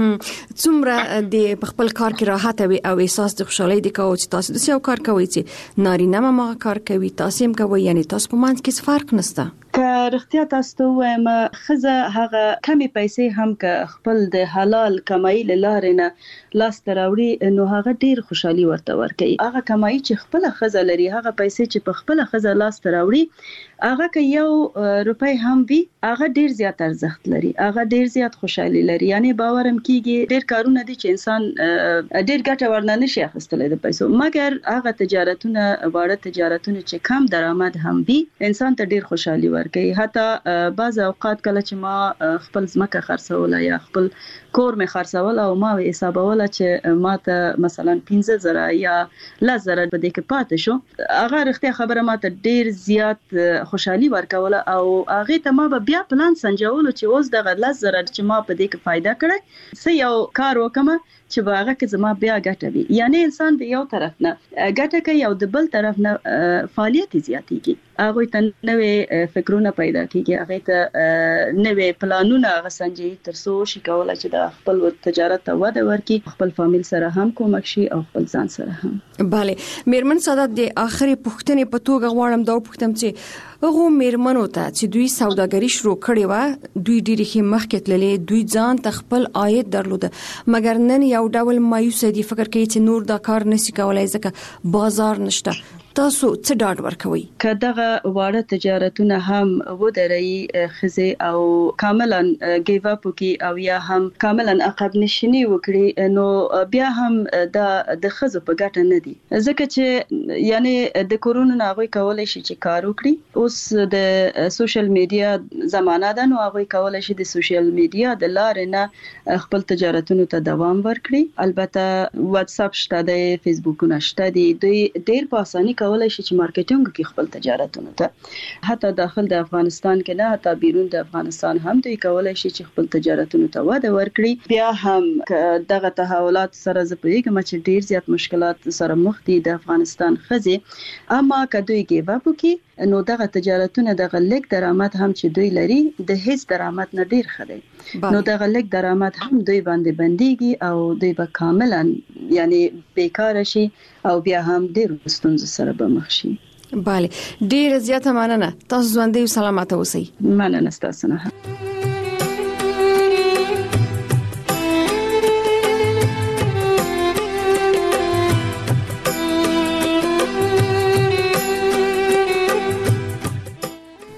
S20: څومره د خپل کار کې راحت وي او احساس د خوشحالي د کوي چې تاسو د یو کار کوي چې نارینه ما کار کوي تاسو هم کوي، یعنی تاسو په منځ کې فرق نشته.
S27: که رښتیا تاسو ته وایم خزه هغه کمی پیسې هم که خپل د حلال کمایي لاره نه لاس تراوړي نو هغه ډیر خوشحالي ورته ورکوي. هغه کمایي چې خپل خزه لري، هغه پیسې چې په خپل خزه لاس تراوړي، هغه که یو روپۍ هم وي هغه ډیر زیات ارزښت لري، هغه ډیر زیات خوشحالي لري. یعنی باورم کیږي ډیر کارونه دي چې انسان ډیر ګټه ورنه نشي اخیستلای د پیسو، مګر هغه تجارتونه واړه تجارتونه چې کم درآمد هم وي انسان ته ډیر خوشحالي ورکوي. حتی بعض اوقات کله چې ما خپل ځمکه خرڅوله یا خپل کور مې خرڅول او ما حسابوله چې ما ته مثلا پنځه زره یا لس زره په دې کې پاتې شو، هغه رښتیا خبره ما ته ډیر زیات خوشحالي ورکوله او هغه ته ما به بیا پلان سنجولو چې اوس دغه لس زره چې ما په دې کې فائدہ کړی څه یو کار وکم چې باغه کې زما بیا ګټه وي. یعنی انسان د یو طرف نه ګټه کوي او د بل طرف نه فعالیت زیاتېږي، هغه ته نوې فکرونه پیدا کیږي، هغه ته نوې پلانونه غسنجي تر څو شي کولای چې د خپل تجارت ته وده ورکړي، خپل فامیل سره هم کومک شي او خپل ځان سره هم.
S20: bale میرمن سعادت د اخري پښتنې په توګه غواړم دا پښتم چې هغه میرمنو ته چې دوی سوداګری شروع کړې و دوی ډېری خې مخکې تللې، دوی ځان ته خپل عاید درلوده، مګر نن یو ډول مایوس دي، فکر کوي چې نور دا کار نشي کولای ځکه بازار نشته. تاسو څه ډاډ ورکوي؟
S27: که دغه واړه تجارتونه هم ودرې خزه او کاملا گیو اپ کی او یا هم کاملا عقب نشینی وکړي نو بیا هم د د خزه په ګټه نه دي، ځکه چې یعنی د کورونو ناغوي کولای شي چې کار وکړي. اوس د سوشل میډیا زمانہ ده نو هغه کولای شي د سوشل میډیا د لارې نه خپل تجارتونو ته دوام ورکړي. البته واتس اپ شته، د فیسبوکونه شته، دي دوی ډیر په اساني کولای شي چې مارکیټینګ کې خپل تجارتونه ته حتی داخل د افغانستان کې نه حتی بیرون د افغانستان هم دوی کولای شي چې خپل تجارتونه ته وده ورکړي. بیا هم دغه تحولات سره زه پوهیږم چې ډیر زیات مشکلات سره مخ دي د افغانستان خزه، اما که دوی کې وابو کې نو دغه تجارتونه دغه لیک درآمد هم چې دوی لري د هیڅ درآمد نه ډیر خدي، نو دغه لیک درآمد هم دوی باندې بنديږي او دوی به کاملا یعنی بیکار شي او بیا هم ډیر ستونزې سره به مخ شي.
S20: bale ډیر زیاته مننه، تاسو ژوندۍ او سلامت اوسئ.
S27: مننه تاسو نه.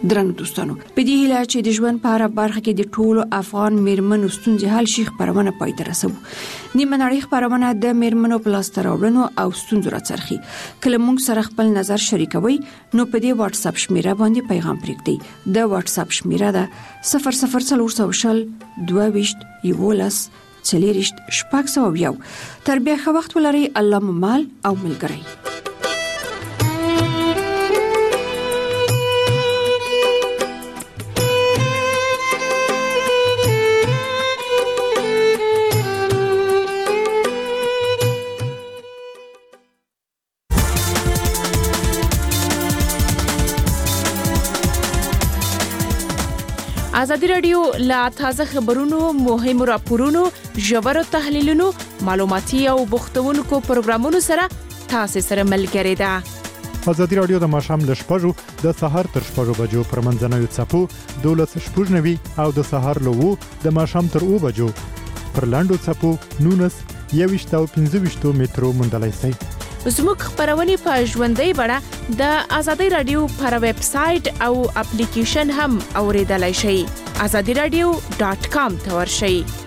S20: درنو دوستانو په دې هیله چې د ژوند په اړه برخه کې د ټولو افغان میرمنو ستونزې حل شي خبرونه پای ته رسوي. نیمه نړۍ خبرونه د میرمنو په لاس راوړنو او ستونزو راڅرخي. کله موږ سره خپل نظر شریکوي نو په دې واتس اپ شمیره باندې پیغام پرېږدئ. د واتس اپ شمیره ده صفر صفر څلور سوه شل دوه ویشت یولس څلېرویشت شپږ سوه یو. تر بیا ښه وخت ولرئ. الله مو مال او ملګری.
S9: ازادي رادیو لا تازه خبرونو، مهمو راپورونو، ژورو تحلیلونو، معلوماتي او بوختونکو پروګرامونو سره تاسو سره ملګری ده.
S14: ازادي رادیو د ماښام ل شپږو د سهار تر شپږو بجو پر منځنوي څپو دولس شپږ نوي او د سهار له وو د ماښام تر اوه بجو پر لاندو څپو نونس یويشت او پنځه ویشت مترو موندلای شئ.
S9: زموږ خبرونه په ژوندۍ بڼه د ازادي رادیو پر ویب سټ او اپلیکیشن هم اوریدلای شئ. azadi radio dot com ته ورشئ.